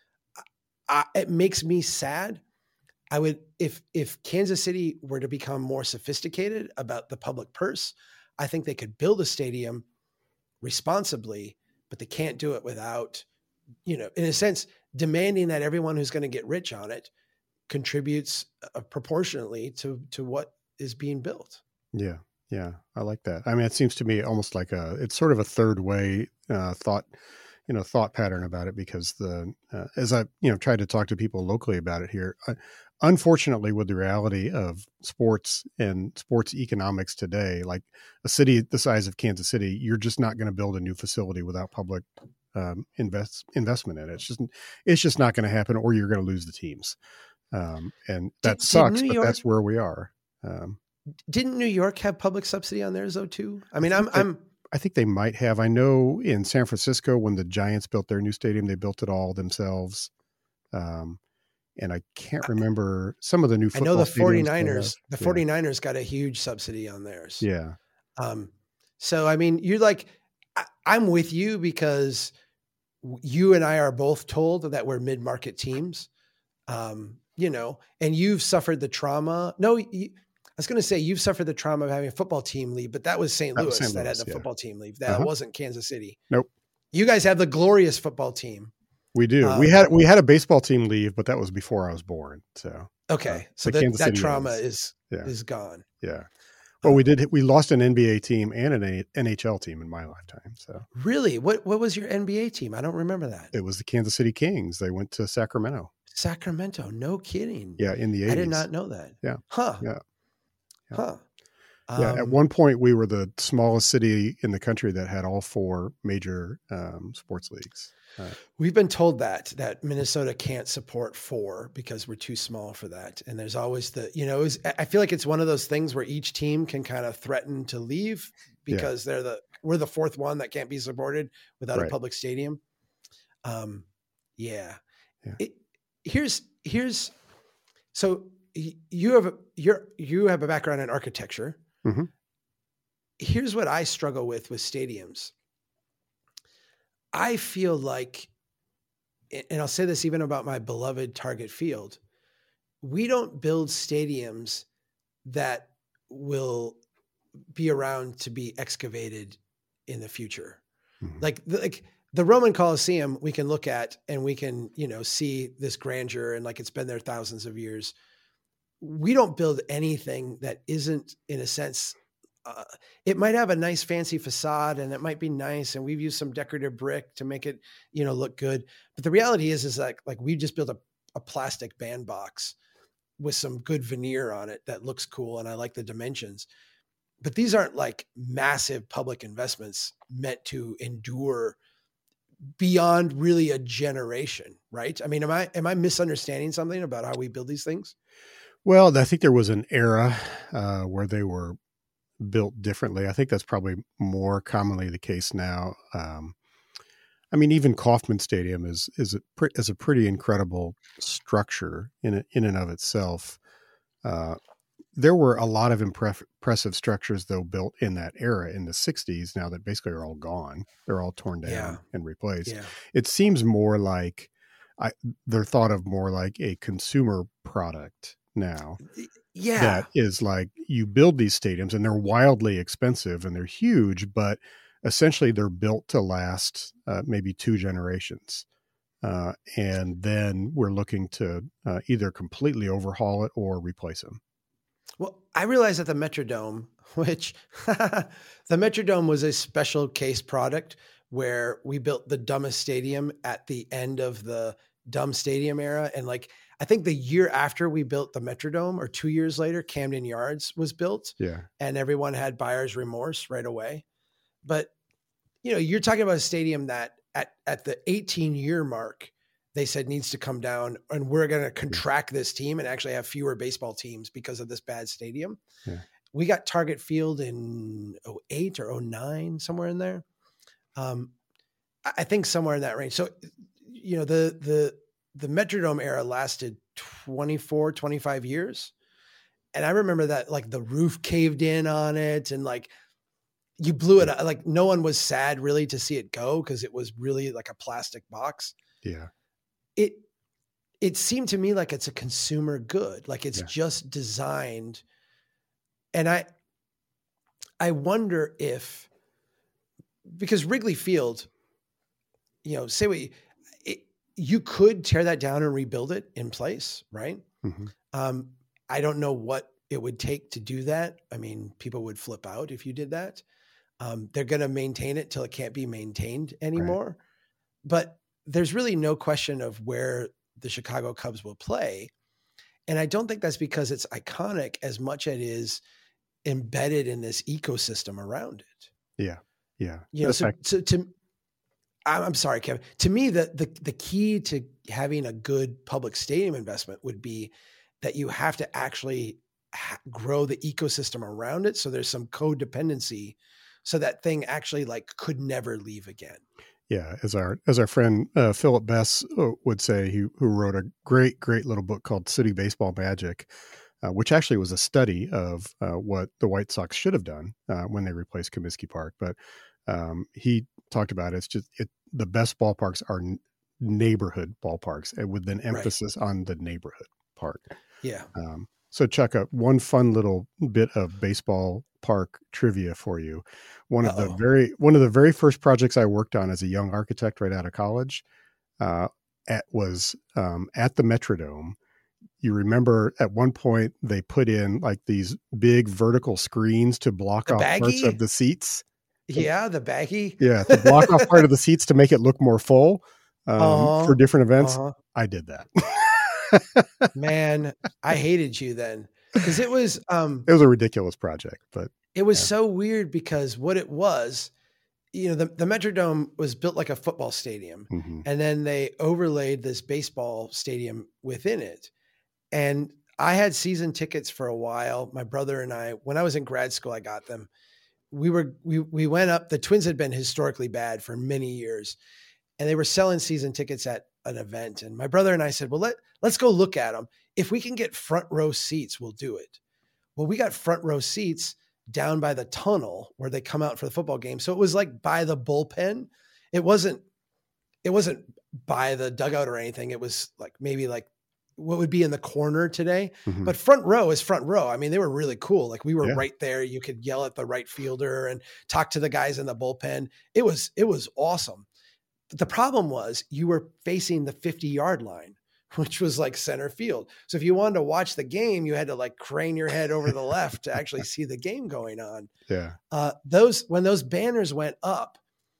I, it makes me sad. I would, if, if Kansas City were to become more sophisticated about the public purse, I think they could build a stadium responsibly, but they can't do it without, you know, in a sense, demanding that everyone who's going to get rich on it contributes uh, proportionately to, to what is being built. Yeah. Yeah. I like that. I mean, it seems to me almost like a, it's sort of a third way uh, thought, you know, thought pattern about it, because the, uh, as I, you know, tried to talk to people locally about it here, uh, unfortunately with the reality of sports and sports economics today, like a city the size of Kansas City, you're just not going to build a new facility without public um, invest investment in it. It's just, it's just not going to happen, or you're going to lose the teams. Um, and that did, sucks, did but York, that's where we are. Um, didn't New York have public subsidy on theirs though too? I mean, I I'm, they, I'm, I think they might have. I know in San Francisco, when the Giants built their new stadium, they built it all themselves. Um, and I can't remember some of the new football I know the stadiums 49ers, the yeah. 49ers got a huge subsidy on theirs. Yeah. Um, So, I mean, you're like, I, I'm with you because you and I are both told that we're mid-market teams, um, you know, and you've suffered the trauma. No, you, I was going to say you've suffered the trauma of having a football team leave, but that was Saint That Louis was Saint that Louis, had the yeah. football team leave. That Uh-huh. wasn't Kansas City. Nope. You guys have the glorious football team. We do. Um, we had we had a baseball team leave, but that was before I was born. So okay, uh, so the that, Kansas that City trauma is, is yeah. is gone. Yeah. Well, we did. We lost an N B A team and an N H L team in my lifetime. So really, what what was your N B A team? I don't remember that. it was the Kansas City Kings. They went to Sacramento. Sacramento, no kidding. Yeah, in the eighties. I did not know that. Yeah. Huh. Yeah. Yeah. Huh. Yeah. Um, At one point, we were the smallest city in the country that had all four major um, sports leagues. Uh, We've been told that, that Minnesota can't support four because we're too small for that. And there's always the, you know, it was, I feel like it's one of those things where each team can kind of threaten to leave because yeah. they're the, we're the fourth one that can't be supported without right. a public stadium. Um, yeah. yeah. It, here's, here's, so you have, you're, you have a background in architecture. Mm-hmm. Here's what I struggle with, with stadiums. I feel like, and I'll say this even about my beloved Target Field, we don't build stadiums that will be around to be excavated in the future. Mm-hmm. Like, like the Roman Colosseum, we can look at and we can, you know, see this grandeur and like it's been there thousands of years. We don't build anything that isn't, in a sense, Uh, it might have a nice fancy facade and it might be nice. And we've used some decorative brick to make it, you know, look good. But the reality is, is like, like we just built a, a plastic bandbox with some good veneer on it that looks cool. And I like the dimensions, but these aren't like massive public investments meant to endure beyond really a generation. Right. I mean, am I, am I misunderstanding something about how we build these things? Well, I think there was an era uh, where they were built differently. I think that's probably more commonly the case now. Um, I mean, even Kauffman Stadium is is a, pre- is a pretty incredible structure in a, in and of itself. Uh, there were a lot of impre- impressive structures, though, built in that era in the sixties. Now that basically are all gone, they're all torn down yeah. and replaced. Yeah. It seems more like I, they're thought of more like a consumer product now. Yeah. That is like you build these stadiums and they're wildly expensive and they're huge, but essentially they're built to last uh, maybe two generations. Uh, and then we're looking to uh, either completely overhaul it or replace them. Well, I realized that the Metrodome, which the Metrodome was a special case product where we built the dumbest stadium at the end of the dumb stadium era. And like, I think the year after we built the Metrodome or two years later, Camden Yards was built. Yeah. And everyone had buyer's remorse right away. But, you know, you're talking about a stadium that at, at the eighteen year mark, they said needs to come down and we're going to contract this team and actually have fewer baseball teams because of this bad stadium. Yeah. We got Target Field in oh eight or oh nine, somewhere in there. Um, I think somewhere in that range. So, you know, the, the, the Metrodome era lasted twenty-four, twenty-five years. And I remember that like the roof caved in on it and like you blew it up. Like no one was sad really to see it go because it was really like a plastic box. Yeah. It, it seemed to me like it's a consumer good. Like it's yeah. just designed. And I, I wonder if, because Wrigley Field, you know, say what you, it, you could tear that down and rebuild it in place. Right. Mm-hmm. Um, I don't know what it would take to do that. I mean, people would flip out if you did that. Um, they're going to maintain it till it can't be maintained anymore. Right. But there's really no question of where the Chicago Cubs will play. And I don't think that's because it's iconic as much as it is embedded in this ecosystem around it. Yeah. Yeah. You know, so, so to, I'm sorry, Kevin, to me, the, the, the key to having a good public stadium investment would be that you have to actually ha- grow the ecosystem around it. So there's some codependency so that thing actually like could never leave again. Yeah, as our as our friend uh, Philip Bess would say, he who wrote a great great little book called City Baseball Magic. uh, which actually was a study of uh, what the White Sox should have done uh, when they replaced Comiskey Park. But um, he talked about it. It's just it, the best ballparks are n- neighborhood ballparks, and with an emphasis right. on the neighborhood part. Yeah. Um, so Chuck, uh, one fun little bit of baseball park trivia for you. One Uh-oh. of the very one of the very first projects I worked on as a young architect right out of college uh, at, was um, at the Metrodome. You remember at one point they put in like these big vertical screens to block the off baggy? parts of the seats. Yeah, the baggy. Yeah, to block off part of the seats to make it look more full um, uh-huh. for different events. Uh-huh. I did that. Man, I hated you then because it was um, it was a ridiculous project, but it was yeah. so weird because what it was, you know, the, the Metrodome was built like a football stadium, mm-hmm. and then they overlaid this baseball stadium within it. And I had season tickets for a while. My brother and I, when I was in grad school, I got them. We were we we went up. The Twins had been historically bad for many years, and they were selling season tickets at an event. And my brother and I said, well, let, let's go look at them. If we can get front row seats, we'll do it. Well, we got front row seats down by the tunnel where they come out for the football game. So it was like by the bullpen. It wasn't, it wasn't by the dugout or anything. It was like maybe like what would be in the corner today, mm-hmm. but front row is front row. I mean, they were really cool. Like we were yeah. right there. You could yell at the right fielder and talk to the guys in the bullpen. It was, it was awesome. The problem was you were facing the fifty yard line, which was like center field. So if you wanted to watch the game, you had to like crane your head over the left to actually see the game going on. Yeah. Uh, those, when those banners went up,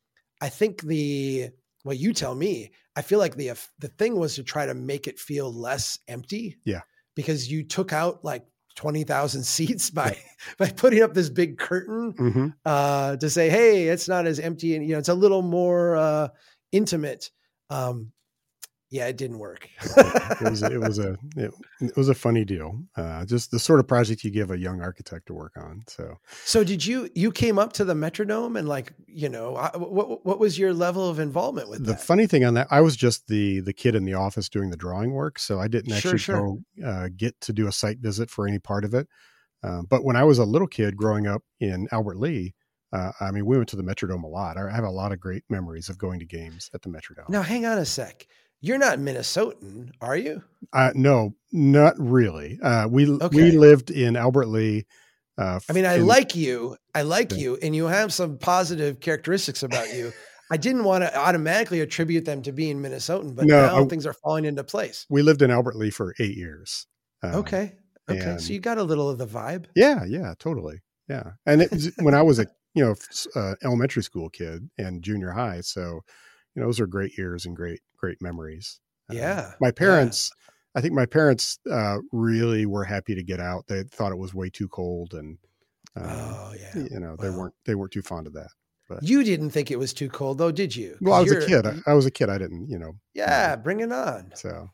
I think the, well, you tell me, I feel like the, the thing was to try to make it feel less empty. Yeah. Because you took out like twenty thousand seats by, by putting up this big curtain mm-hmm. uh, to say, hey, it's not as empty. And, you know, it's a little more uh, intimate. Um, yeah, it didn't work. it was, it was a, it, it was a funny deal. Uh, just the sort of project you give a young architect to work on. So, so did you, you came up to the Metrodome and like, you know, what, what was your level of involvement with the that? funny thing on that, I was just the, the kid in the office doing the drawing work. So I didn't actually sure, sure. go uh, get to do a site visit for any part of it. Uh, but when I was a little kid growing up in Albert Lea, uh, I mean, we went to the Metrodome a lot. I have a lot of great memories of going to games at the Metrodome. Now, hang on a sec. You're not Minnesotan, are you? Uh, no, not really. Uh, we okay. we lived in Albert Lea. Uh, I mean, I in, like you. I like yeah. you, and you have some positive characteristics about you. I didn't want to automatically attribute them to being Minnesotan, but no, now I, things are falling into place. We lived in Albert Lea for eight years. Um, okay. Okay. And, so you got a little of the vibe. Yeah. Yeah, totally. Yeah. And it was when I was a, you know, uh, elementary school kid and junior high. So, you know, those are great years and great, great memories. Yeah. Uh, my parents, yeah. I think my parents uh, really were happy to get out. They thought it was way too cold and, um, oh yeah, you know, they well, weren't, they weren't too fond of that. But you didn't think it was too cold though, did you? Well, I was a kid. I, I was a kid. I didn't, you know. Yeah. You know, bring it on. So,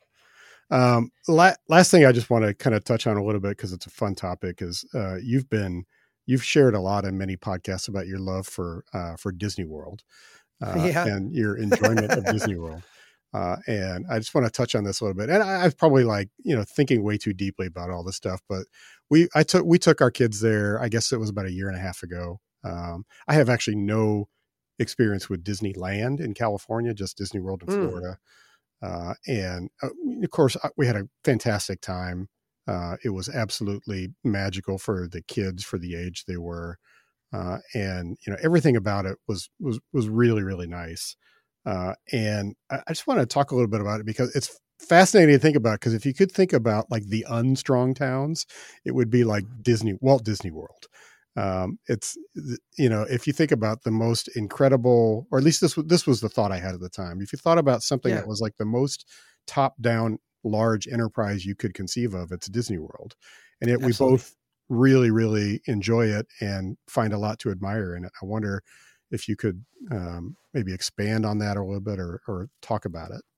um, la- last thing I just want to kind of touch on a little bit, cause it's a fun topic is, uh, you've been, you've shared a lot in many podcasts about your love for, uh, for Disney World, uh, yeah. and your enjoyment of Disney World. Uh, and I just want to touch on this a little bit. And I, I was probably like, you know, thinking way too deeply about all this stuff, but we, I took, we took our kids there. I guess it was about a year and a half ago. Um, I have actually no experience with Disneyland in California, just Disney World in Mm. Florida. Uh, and uh, of course we had a fantastic time. Uh, it was absolutely magical for the kids, for the age they were. Uh, and, you know, everything about it was, was, was really, really nice. Uh, and I, I just want to talk a little bit about it because it's fascinating to think about. Because if you could think about like the unstrong towns, it would be like Disney, Walt Disney World. Um, it's, you know, if you think about the most incredible, or at least this, this was the thought I had at the time. If you thought about something Yeah. that was like the most top down large enterprise you could conceive of, it's Disney World. And yet we Absolutely. both really, really enjoy it and find a lot to admire in it. I wonder if you could um, maybe expand on that a little bit or, or talk about it.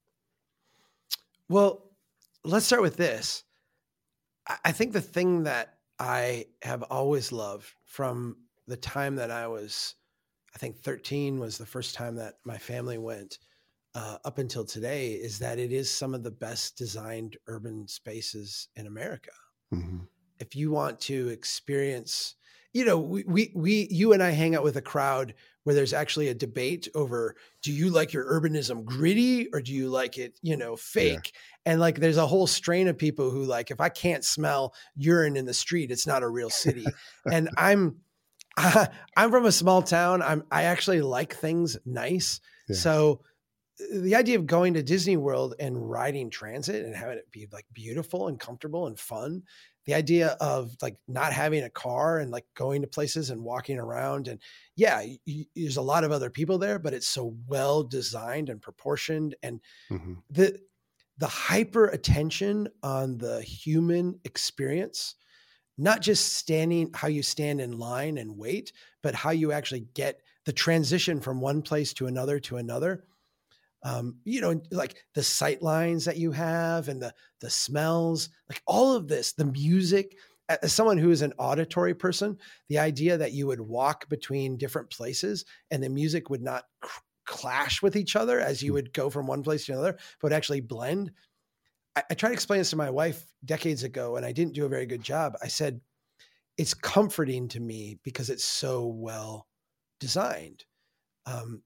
Well, let's start with this. I- I think the thing that I have always loved from the time that I was, I think thirteen was the first time that my family went, uh, up until today, is that it is some of the best designed urban spaces in America. Mm-hmm. if you want to experience, you know, we, we, we, you and I hang out with a crowd where there's actually a debate over, do you like your urbanism gritty or do you like it, you know, fake? Yeah. And like, there's a whole strain of people who like, if I can't smell urine in the street, it's not a real city. And I'm, I, I'm from a small town. I'm, I actually like things nice. Yeah. So the idea of going to Disney World and riding transit and having it be like beautiful and comfortable and fun, the idea of like not having a car and like going to places and walking around, and yeah, you, there's a lot of other people there, but it's so well designed and proportioned, and mm-hmm. the the hyper attention on the human experience, not just standing, how you stand in line and wait, but how you actually get the transition from one place to another to another. Um, you know, like the sight lines that you have and the, the smells, like all of this, the music. As someone who is an auditory person, the idea that you would walk between different places and the music would not cr- clash with each other as you would go from one place to another, but would actually blend. I, I tried to explain this to my wife decades ago, and I didn't do a very good job. I said, it's comforting to me because it's so well designed. Um,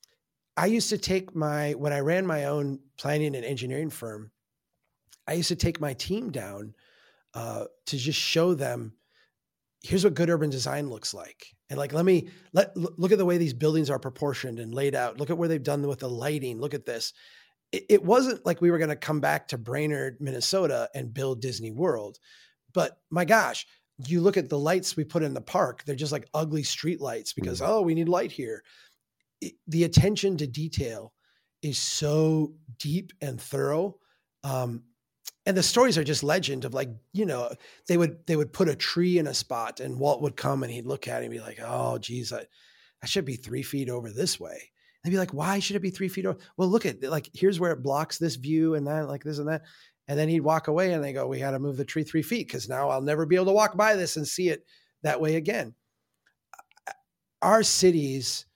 I used to take my, when I ran my own planning and engineering firm, I used to take my team down uh, to just show them, here's what good urban design looks like. And like, let me, let look at the way these buildings are proportioned and laid out. Look at where they've done with the lighting. Look at this. It, it wasn't like we were going to come back to Brainerd, Minnesota and build Disney World. But my gosh, you look at the lights we put in the park, they're just like ugly street lights because, mm-hmm. oh, we need light here. The attention to detail is so deep and thorough. Um, and the stories are just legend of like, you know, they would, they would put a tree in a spot and Walt would come and he'd look at it and be like, oh geez, I, I should be three feet over this way. And they'd be like, why should it be three feet over? Well, look at like, here's where it blocks this view and that, like this and that. And then he'd walk away and they go, we got to move the tree three feet. Cause now I'll never be able to walk by this and see it that way again. Our cities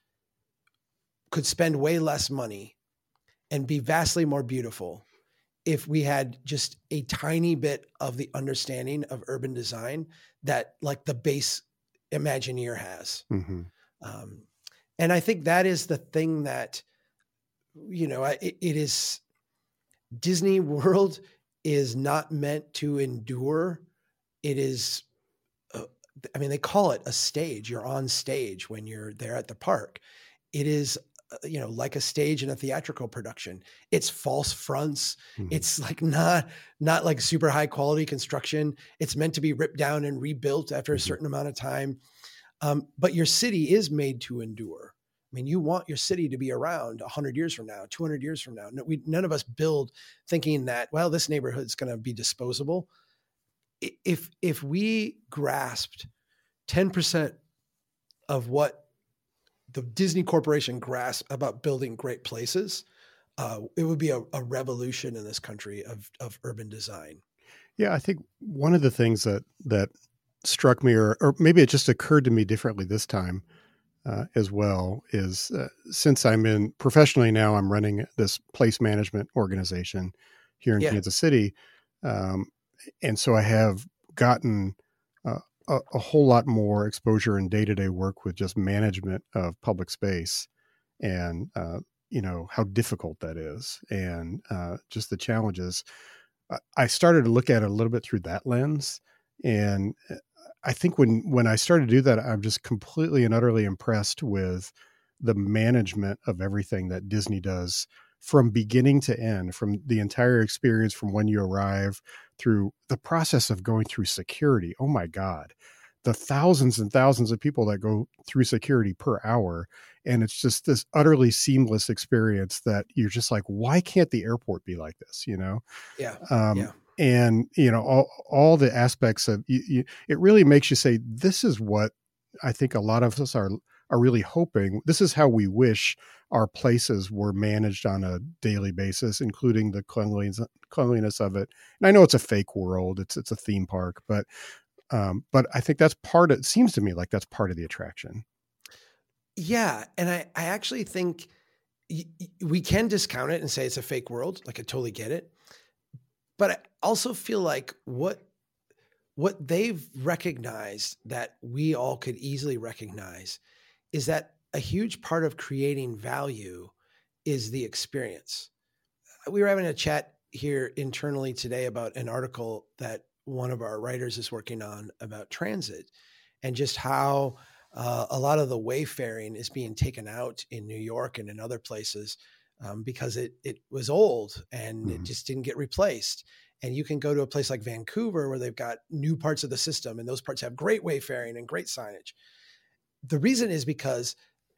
could spend way less money and be vastly more beautiful if we had just a tiny bit of the understanding of urban design that like the base Imagineer has. Mm-hmm. Um, and I think that is the thing that, you know, it, it is, Disney World is not meant to endure. It is, uh, I mean, they call it a stage. You're on stage when you're there at the park. It is, you know, like a stage in a theatrical production. It's false fronts. Mm-hmm. It's like not, not like super high quality construction. It's meant to be ripped down and rebuilt after mm-hmm. a certain amount of time. Um, but your city is made to endure. I mean, you want your city to be around a hundred years from now, two hundred years from now. No, we, none of us build thinking that, well, this neighborhood is going to be disposable. If, if we grasped ten percent of what the Disney Corporation grasp about building great places, uh, it would be a, a revolution in this country of, of urban design. Yeah, I think one of the things that that struck me, or, or maybe it just occurred to me differently this time uh, as well, is uh, since I'm in professionally now, I'm running this place management organization here in yeah. Kansas City. Um, and so I have gotten uh, A, a whole lot more exposure in day-to-day work with just management of public space and, uh, you know, how difficult that is and uh, just the challenges. I started to look at it a little bit through that lens. And I think when, when I started to do that, I'm just completely and utterly impressed with the management of everything that Disney does from beginning to end, from the entire experience, from when you arrive through the process of going through security. Oh my God, the thousands and thousands of people that go through security per hour. And it's just this utterly seamless experience that you're just like, why can't the airport be like this? You know? Yeah. Um, yeah. And, you know, all, all the aspects of you, you, it really makes you say, this is what I think a lot of us are, are really hoping. This is how we wish our places were managed on a daily basis, including the cleanliness, cleanliness of it. And I know it's a fake world. It's, it's a theme park, but, um, but I think that's part of, it seems to me like that's part of the attraction. Yeah. And I, I actually think y- we can discount it and say it's a fake world. Like I totally get it. But I also feel like what, what they've recognized that we all could easily recognize is that a huge part of creating value is the experience. We were having a chat here internally today about an article that one of our writers is working on about transit and just how uh, a lot of the wayfaring is being taken out in New York and in other places um, because it it was old and mm-hmm. it just didn't get replaced. And you can go to a place like Vancouver where they've got new parts of the system and those parts have great wayfaring and great signage. The reason is because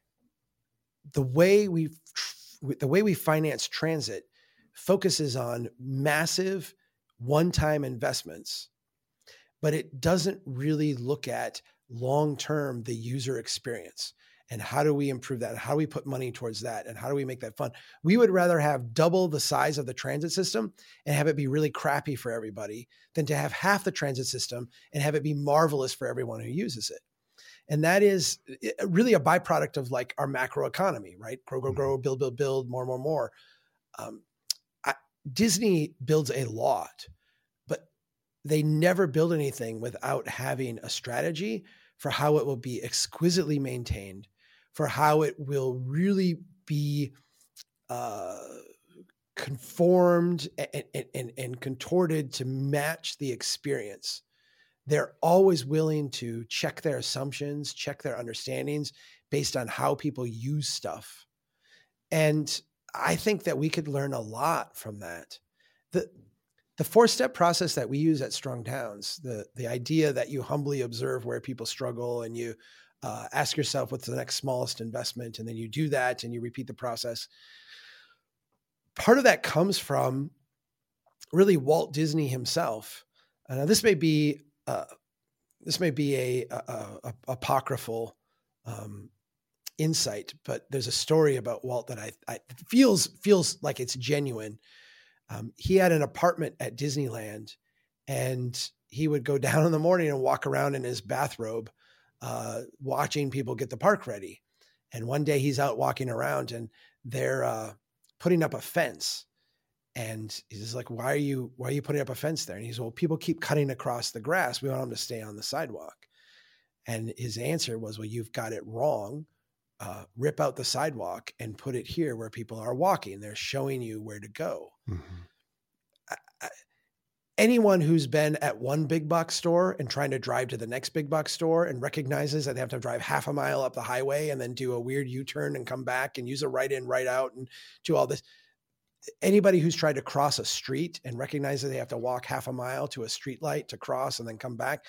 the way we the way we finance transit focuses on massive one-time investments, but it doesn't really look at long-term the user experience and how do we improve that? And how do we put money towards that? And how do we make that fun? We would rather have double the size of the transit system and have it be really crappy for everybody than to have half the transit system and have it be marvelous for everyone who uses it. And that is really a byproduct of like our macro economy, right? Grow, grow, grow, build, build, build, more, more, more. Um, I, Disney builds a lot, but they never build anything without having a strategy for how it will be exquisitely maintained, for how it will really be uh, conformed and, and, and contorted to match the experience. They're always willing to check their assumptions, check their understandings based on how people use stuff. And I think that we could learn a lot from that. The, the four-step process that we use at Strong Towns, the, the idea that you humbly observe where people struggle and you uh, ask yourself what's the next smallest investment, and then you do that and you repeat the process. Part of that comes from really Walt Disney himself. Uh, now, this may be Uh, this may be a, a, a apocryphal um, insight, but there's a story about Walt that I, I feels feels like it's genuine. Um, he had an apartment at Disneyland, and he would go down in the morning and walk around in his bathrobe, uh, watching people get the park ready. And one day he's out walking around, and they're uh, putting up a fence. And he's like, why are you, why are you putting up a fence there? And he's, well, people keep cutting across the grass. We want them to stay on the sidewalk. And his answer was, well, you've got it wrong. Uh, rip out the sidewalk and put it here where people are walking. They're showing you where to go. Mm-hmm. I, I, anyone who's been at one big box store and trying to drive to the next big box store and recognizes that they have to drive half a mile up the highway and then do a weird U-turn and come back and use a right in, right out and do all this. Anybody who's tried to cross a street and recognizes they have to walk half a mile to a street light to cross and then come back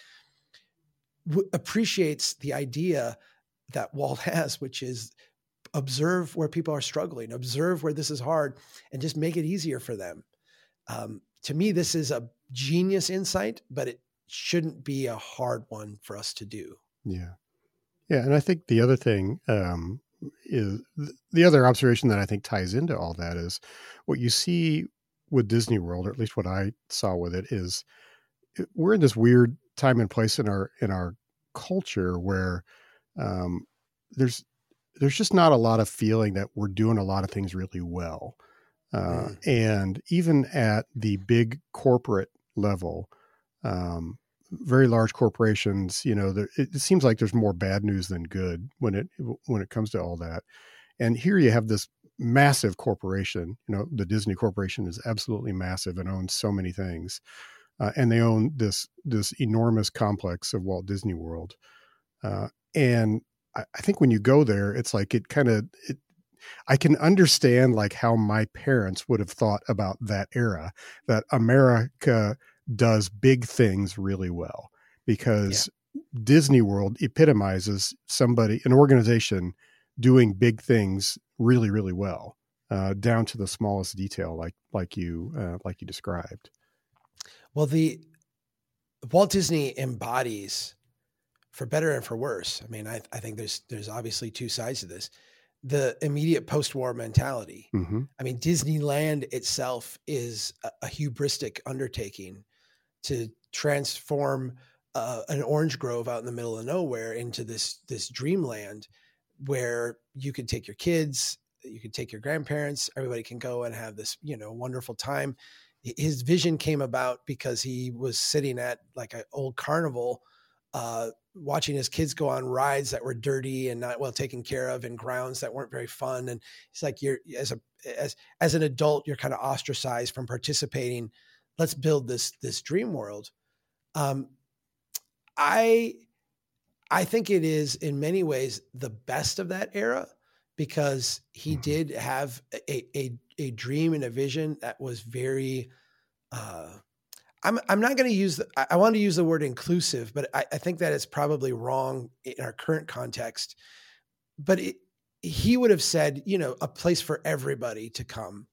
w- appreciates the idea that Walt has, which is observe where people are struggling, observe where this is hard, and just make it easier for them. Um, to me, this is a genius insight, but it shouldn't be a hard one for us to do. Yeah. Yeah. And I think the other thing, um, is the other observation that I think ties into all that is what you see with Disney World, or at least what I saw with it, is we're in this weird time and place in our, in our culture where um, there's, there's just not a lot of feeling that we're doing a lot of things really well. Uh, mm. And even at the big corporate level, um, very large corporations, you know, there, it seems like there's more bad news than good when it, when it comes to all that. And here you have this massive corporation, you know, the Disney Corporation is absolutely massive and owns so many things. Uh, and they own this, this enormous complex of Walt Disney World. Uh, and I, I think when you go there, it's like, it kind of, it, I can understand like how my parents would have thought about that era, that America does big things really well, because yeah. Disney World epitomizes somebody, an organization doing big things really, really well, uh, down to the smallest detail, like, like you, uh, like you described. Well, the Walt Disney embodies, for better and for worse. I mean, I, I think there's, there's obviously two sides to this, the immediate post-war mentality. Mm-hmm. I mean, Disneyland itself is a, a hubristic undertaking to transform uh, an orange grove out in the middle of nowhere into this, this dreamland where you can take your kids, you can take your grandparents, everybody can go and have this, you know, wonderful time. his vision came about because he was sitting at like an old carnival, uh, watching his kids go on rides that were dirty and not well taken care of, and grounds that weren't very fun. And it's like, you're as a, as, as an adult, you're kind of ostracized from participating. Let's build this, this dream world. Um, I, I think it is in many ways the best of that era, because he did have a, a, a dream and a vision that was very, uh, I'm, I'm not going to use, the, I, I want to use the word inclusive, but I, I think that it's probably wrong in our current context. But it, he would have said, you know, a place for everybody to come.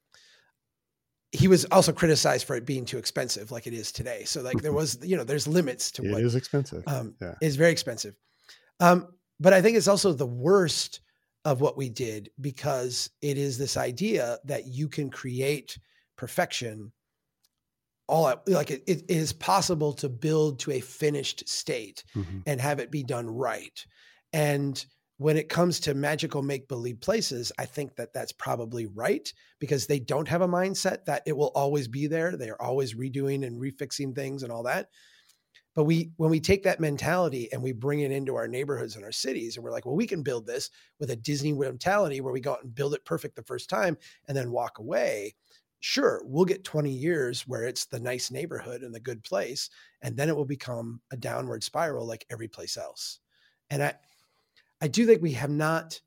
He was also criticized for it being too expensive, like it is today. So like there was, you know, there's limits to it what is expensive. Um, yeah. It's very expensive. Um, but I think it's also the worst of what we did, because it is this idea that you can create perfection. All at, like it, it is possible to build to a finished state mm-hmm. and have it be done right. And when it comes to magical make-believe places, I think that that's probably right, because they don't have a mindset that it will always be there. They are always redoing and refixing things and all that. But we, when we take that mentality and we bring it into our neighborhoods and our cities, and we're like, well, we can build this with a Disney mentality where we go out and build it perfect the first time and then walk away. Sure, we'll get twenty years where it's the nice neighborhood and the good place, and then it will become a downward spiral like every place else. And I, I do think we have not,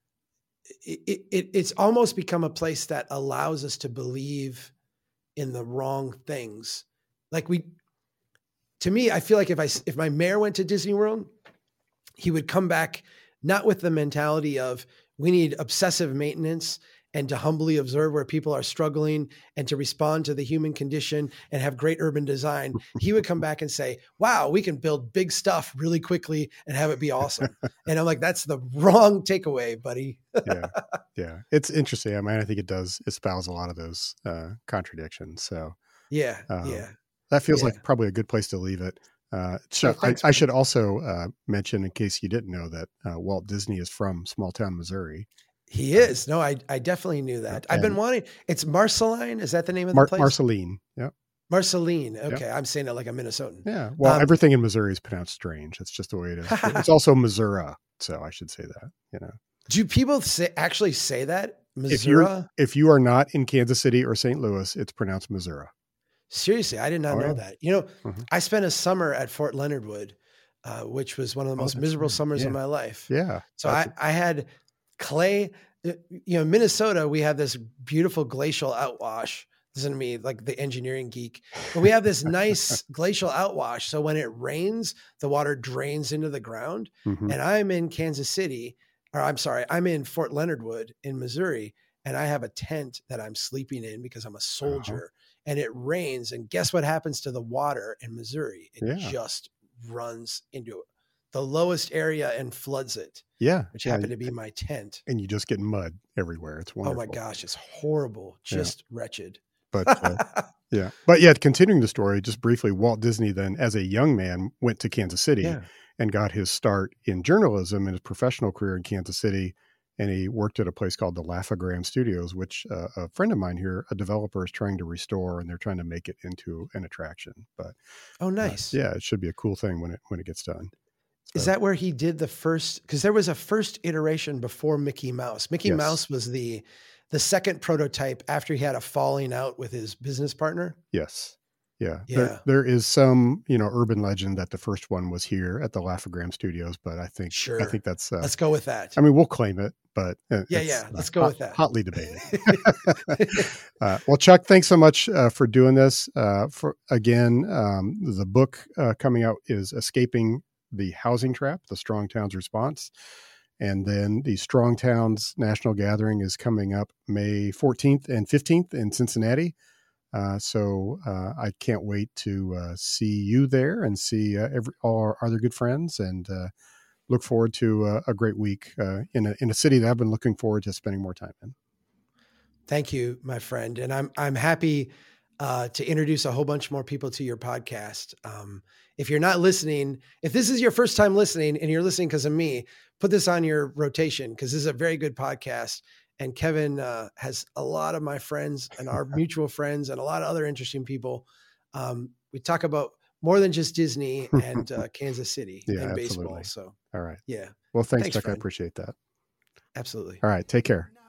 it, it, it's almost become a place that allows us to believe in the wrong things. Like we, to me, I feel like if I, if my mayor went to Disney World, he would come back not with the mentality of we need obsessive maintenance and to humbly observe where people are struggling and to respond to the human condition and have great urban design. He would come back and say, wow, we can build big stuff really quickly and have it be awesome. And I'm like, that's the wrong takeaway, buddy. yeah. Yeah. It's interesting. I mean, I think it does espouse a lot of those uh, contradictions. So yeah. um, Yeah. That feels yeah. like probably a good place to leave it. Uh, so oh, thanks, I, I should also uh, mention, in case you didn't know, that uh, Walt Disney is from small town Missouri. He is. No, I I definitely knew that. I've been wanting, it's Marceline. Is that the name of the Mar- place? Marceline. Yeah. Marceline. Okay. Yep. I'm saying it like a Minnesotan. Yeah. Well, um, everything in Missouri is pronounced strange. It's just the way it is. It's also Missouri. So I should say that, you know. Do people say, actually say that? Missouri? If you're, if you are not in Kansas City or Saint Louis, it's pronounced Missouri. Seriously. I did not oh, know yeah. that. You know, mm-hmm. I spent a summer at Fort Leonard Wood, uh, which was one of the most oh, miserable right. summers yeah. of my life. Yeah. So I, I had clay. You know, Minnesota, we have this beautiful glacial outwash. Listen to me, like the engineering geek. But we have this nice glacial outwash. So when it rains, the water drains into the ground. Mm-hmm. And I'm in Kansas City, or I'm sorry, I'm in Fort Leonard Wood in Missouri. And I have a tent that I'm sleeping in because I'm a soldier. Uh-huh. And it rains. And guess what happens to the water in Missouri? It yeah. just runs into it. The lowest area and floods it. Yeah. Which yeah. happened to be my tent. And you just get mud everywhere. It's wonderful. Oh my gosh. It's horrible. Just yeah. wretched. But uh, yeah. But yeah, continuing the story just briefly, Walt Disney then as a young man went to Kansas City yeah. and got his start in journalism in his professional career in Kansas City. And he worked at a place called the Laugh-O-Gram Studios, which uh, a friend of mine here, a developer, is trying to restore, and they're trying to make it into an attraction. But oh, nice. Uh, yeah, it should be a cool thing when it when it gets done. So. Is that where he did the first? Because there was a first iteration before Mickey Mouse. Mickey yes. Mouse was the the second prototype after he had a falling out with his business partner. Yes. Yeah. Yeah. There, there is some, you know, urban legend that the first one was here at the Laugh-O-Gram Studios, but I think sure. I think that's uh, let's go with that. I mean, we'll claim it, but uh, yeah, yeah, let's go hot, with that. Hotly debated. uh, well, Chuck, thanks so much uh, for doing this. Uh, for again, um, the book uh, coming out is Escaping the Housing Trap: The Strong Towns Response. And then the Strong Towns National Gathering is coming up May fourteenth and fifteenth in Cincinnati. Uh, so uh, I can't wait to uh, see you there and see uh, every, all our other good friends, and uh, look forward to uh, a great week uh, in a in a city that I've been looking forward to spending more time in. Thank you, my friend, and I'm I'm happy uh, to introduce a whole bunch more people to your podcast. Um, if you're not listening, if this is your first time listening and you're listening because of me, put this on your rotation because this is a very good podcast. And Kevin uh, has a lot of my friends and our mutual friends and a lot of other interesting people. Um, we talk about more than just Disney and uh, Kansas City yeah, and absolutely. baseball. So, all right. yeah. Well, thanks, Thanks, Chuck. friend. I appreciate that. Absolutely. All right. Take care.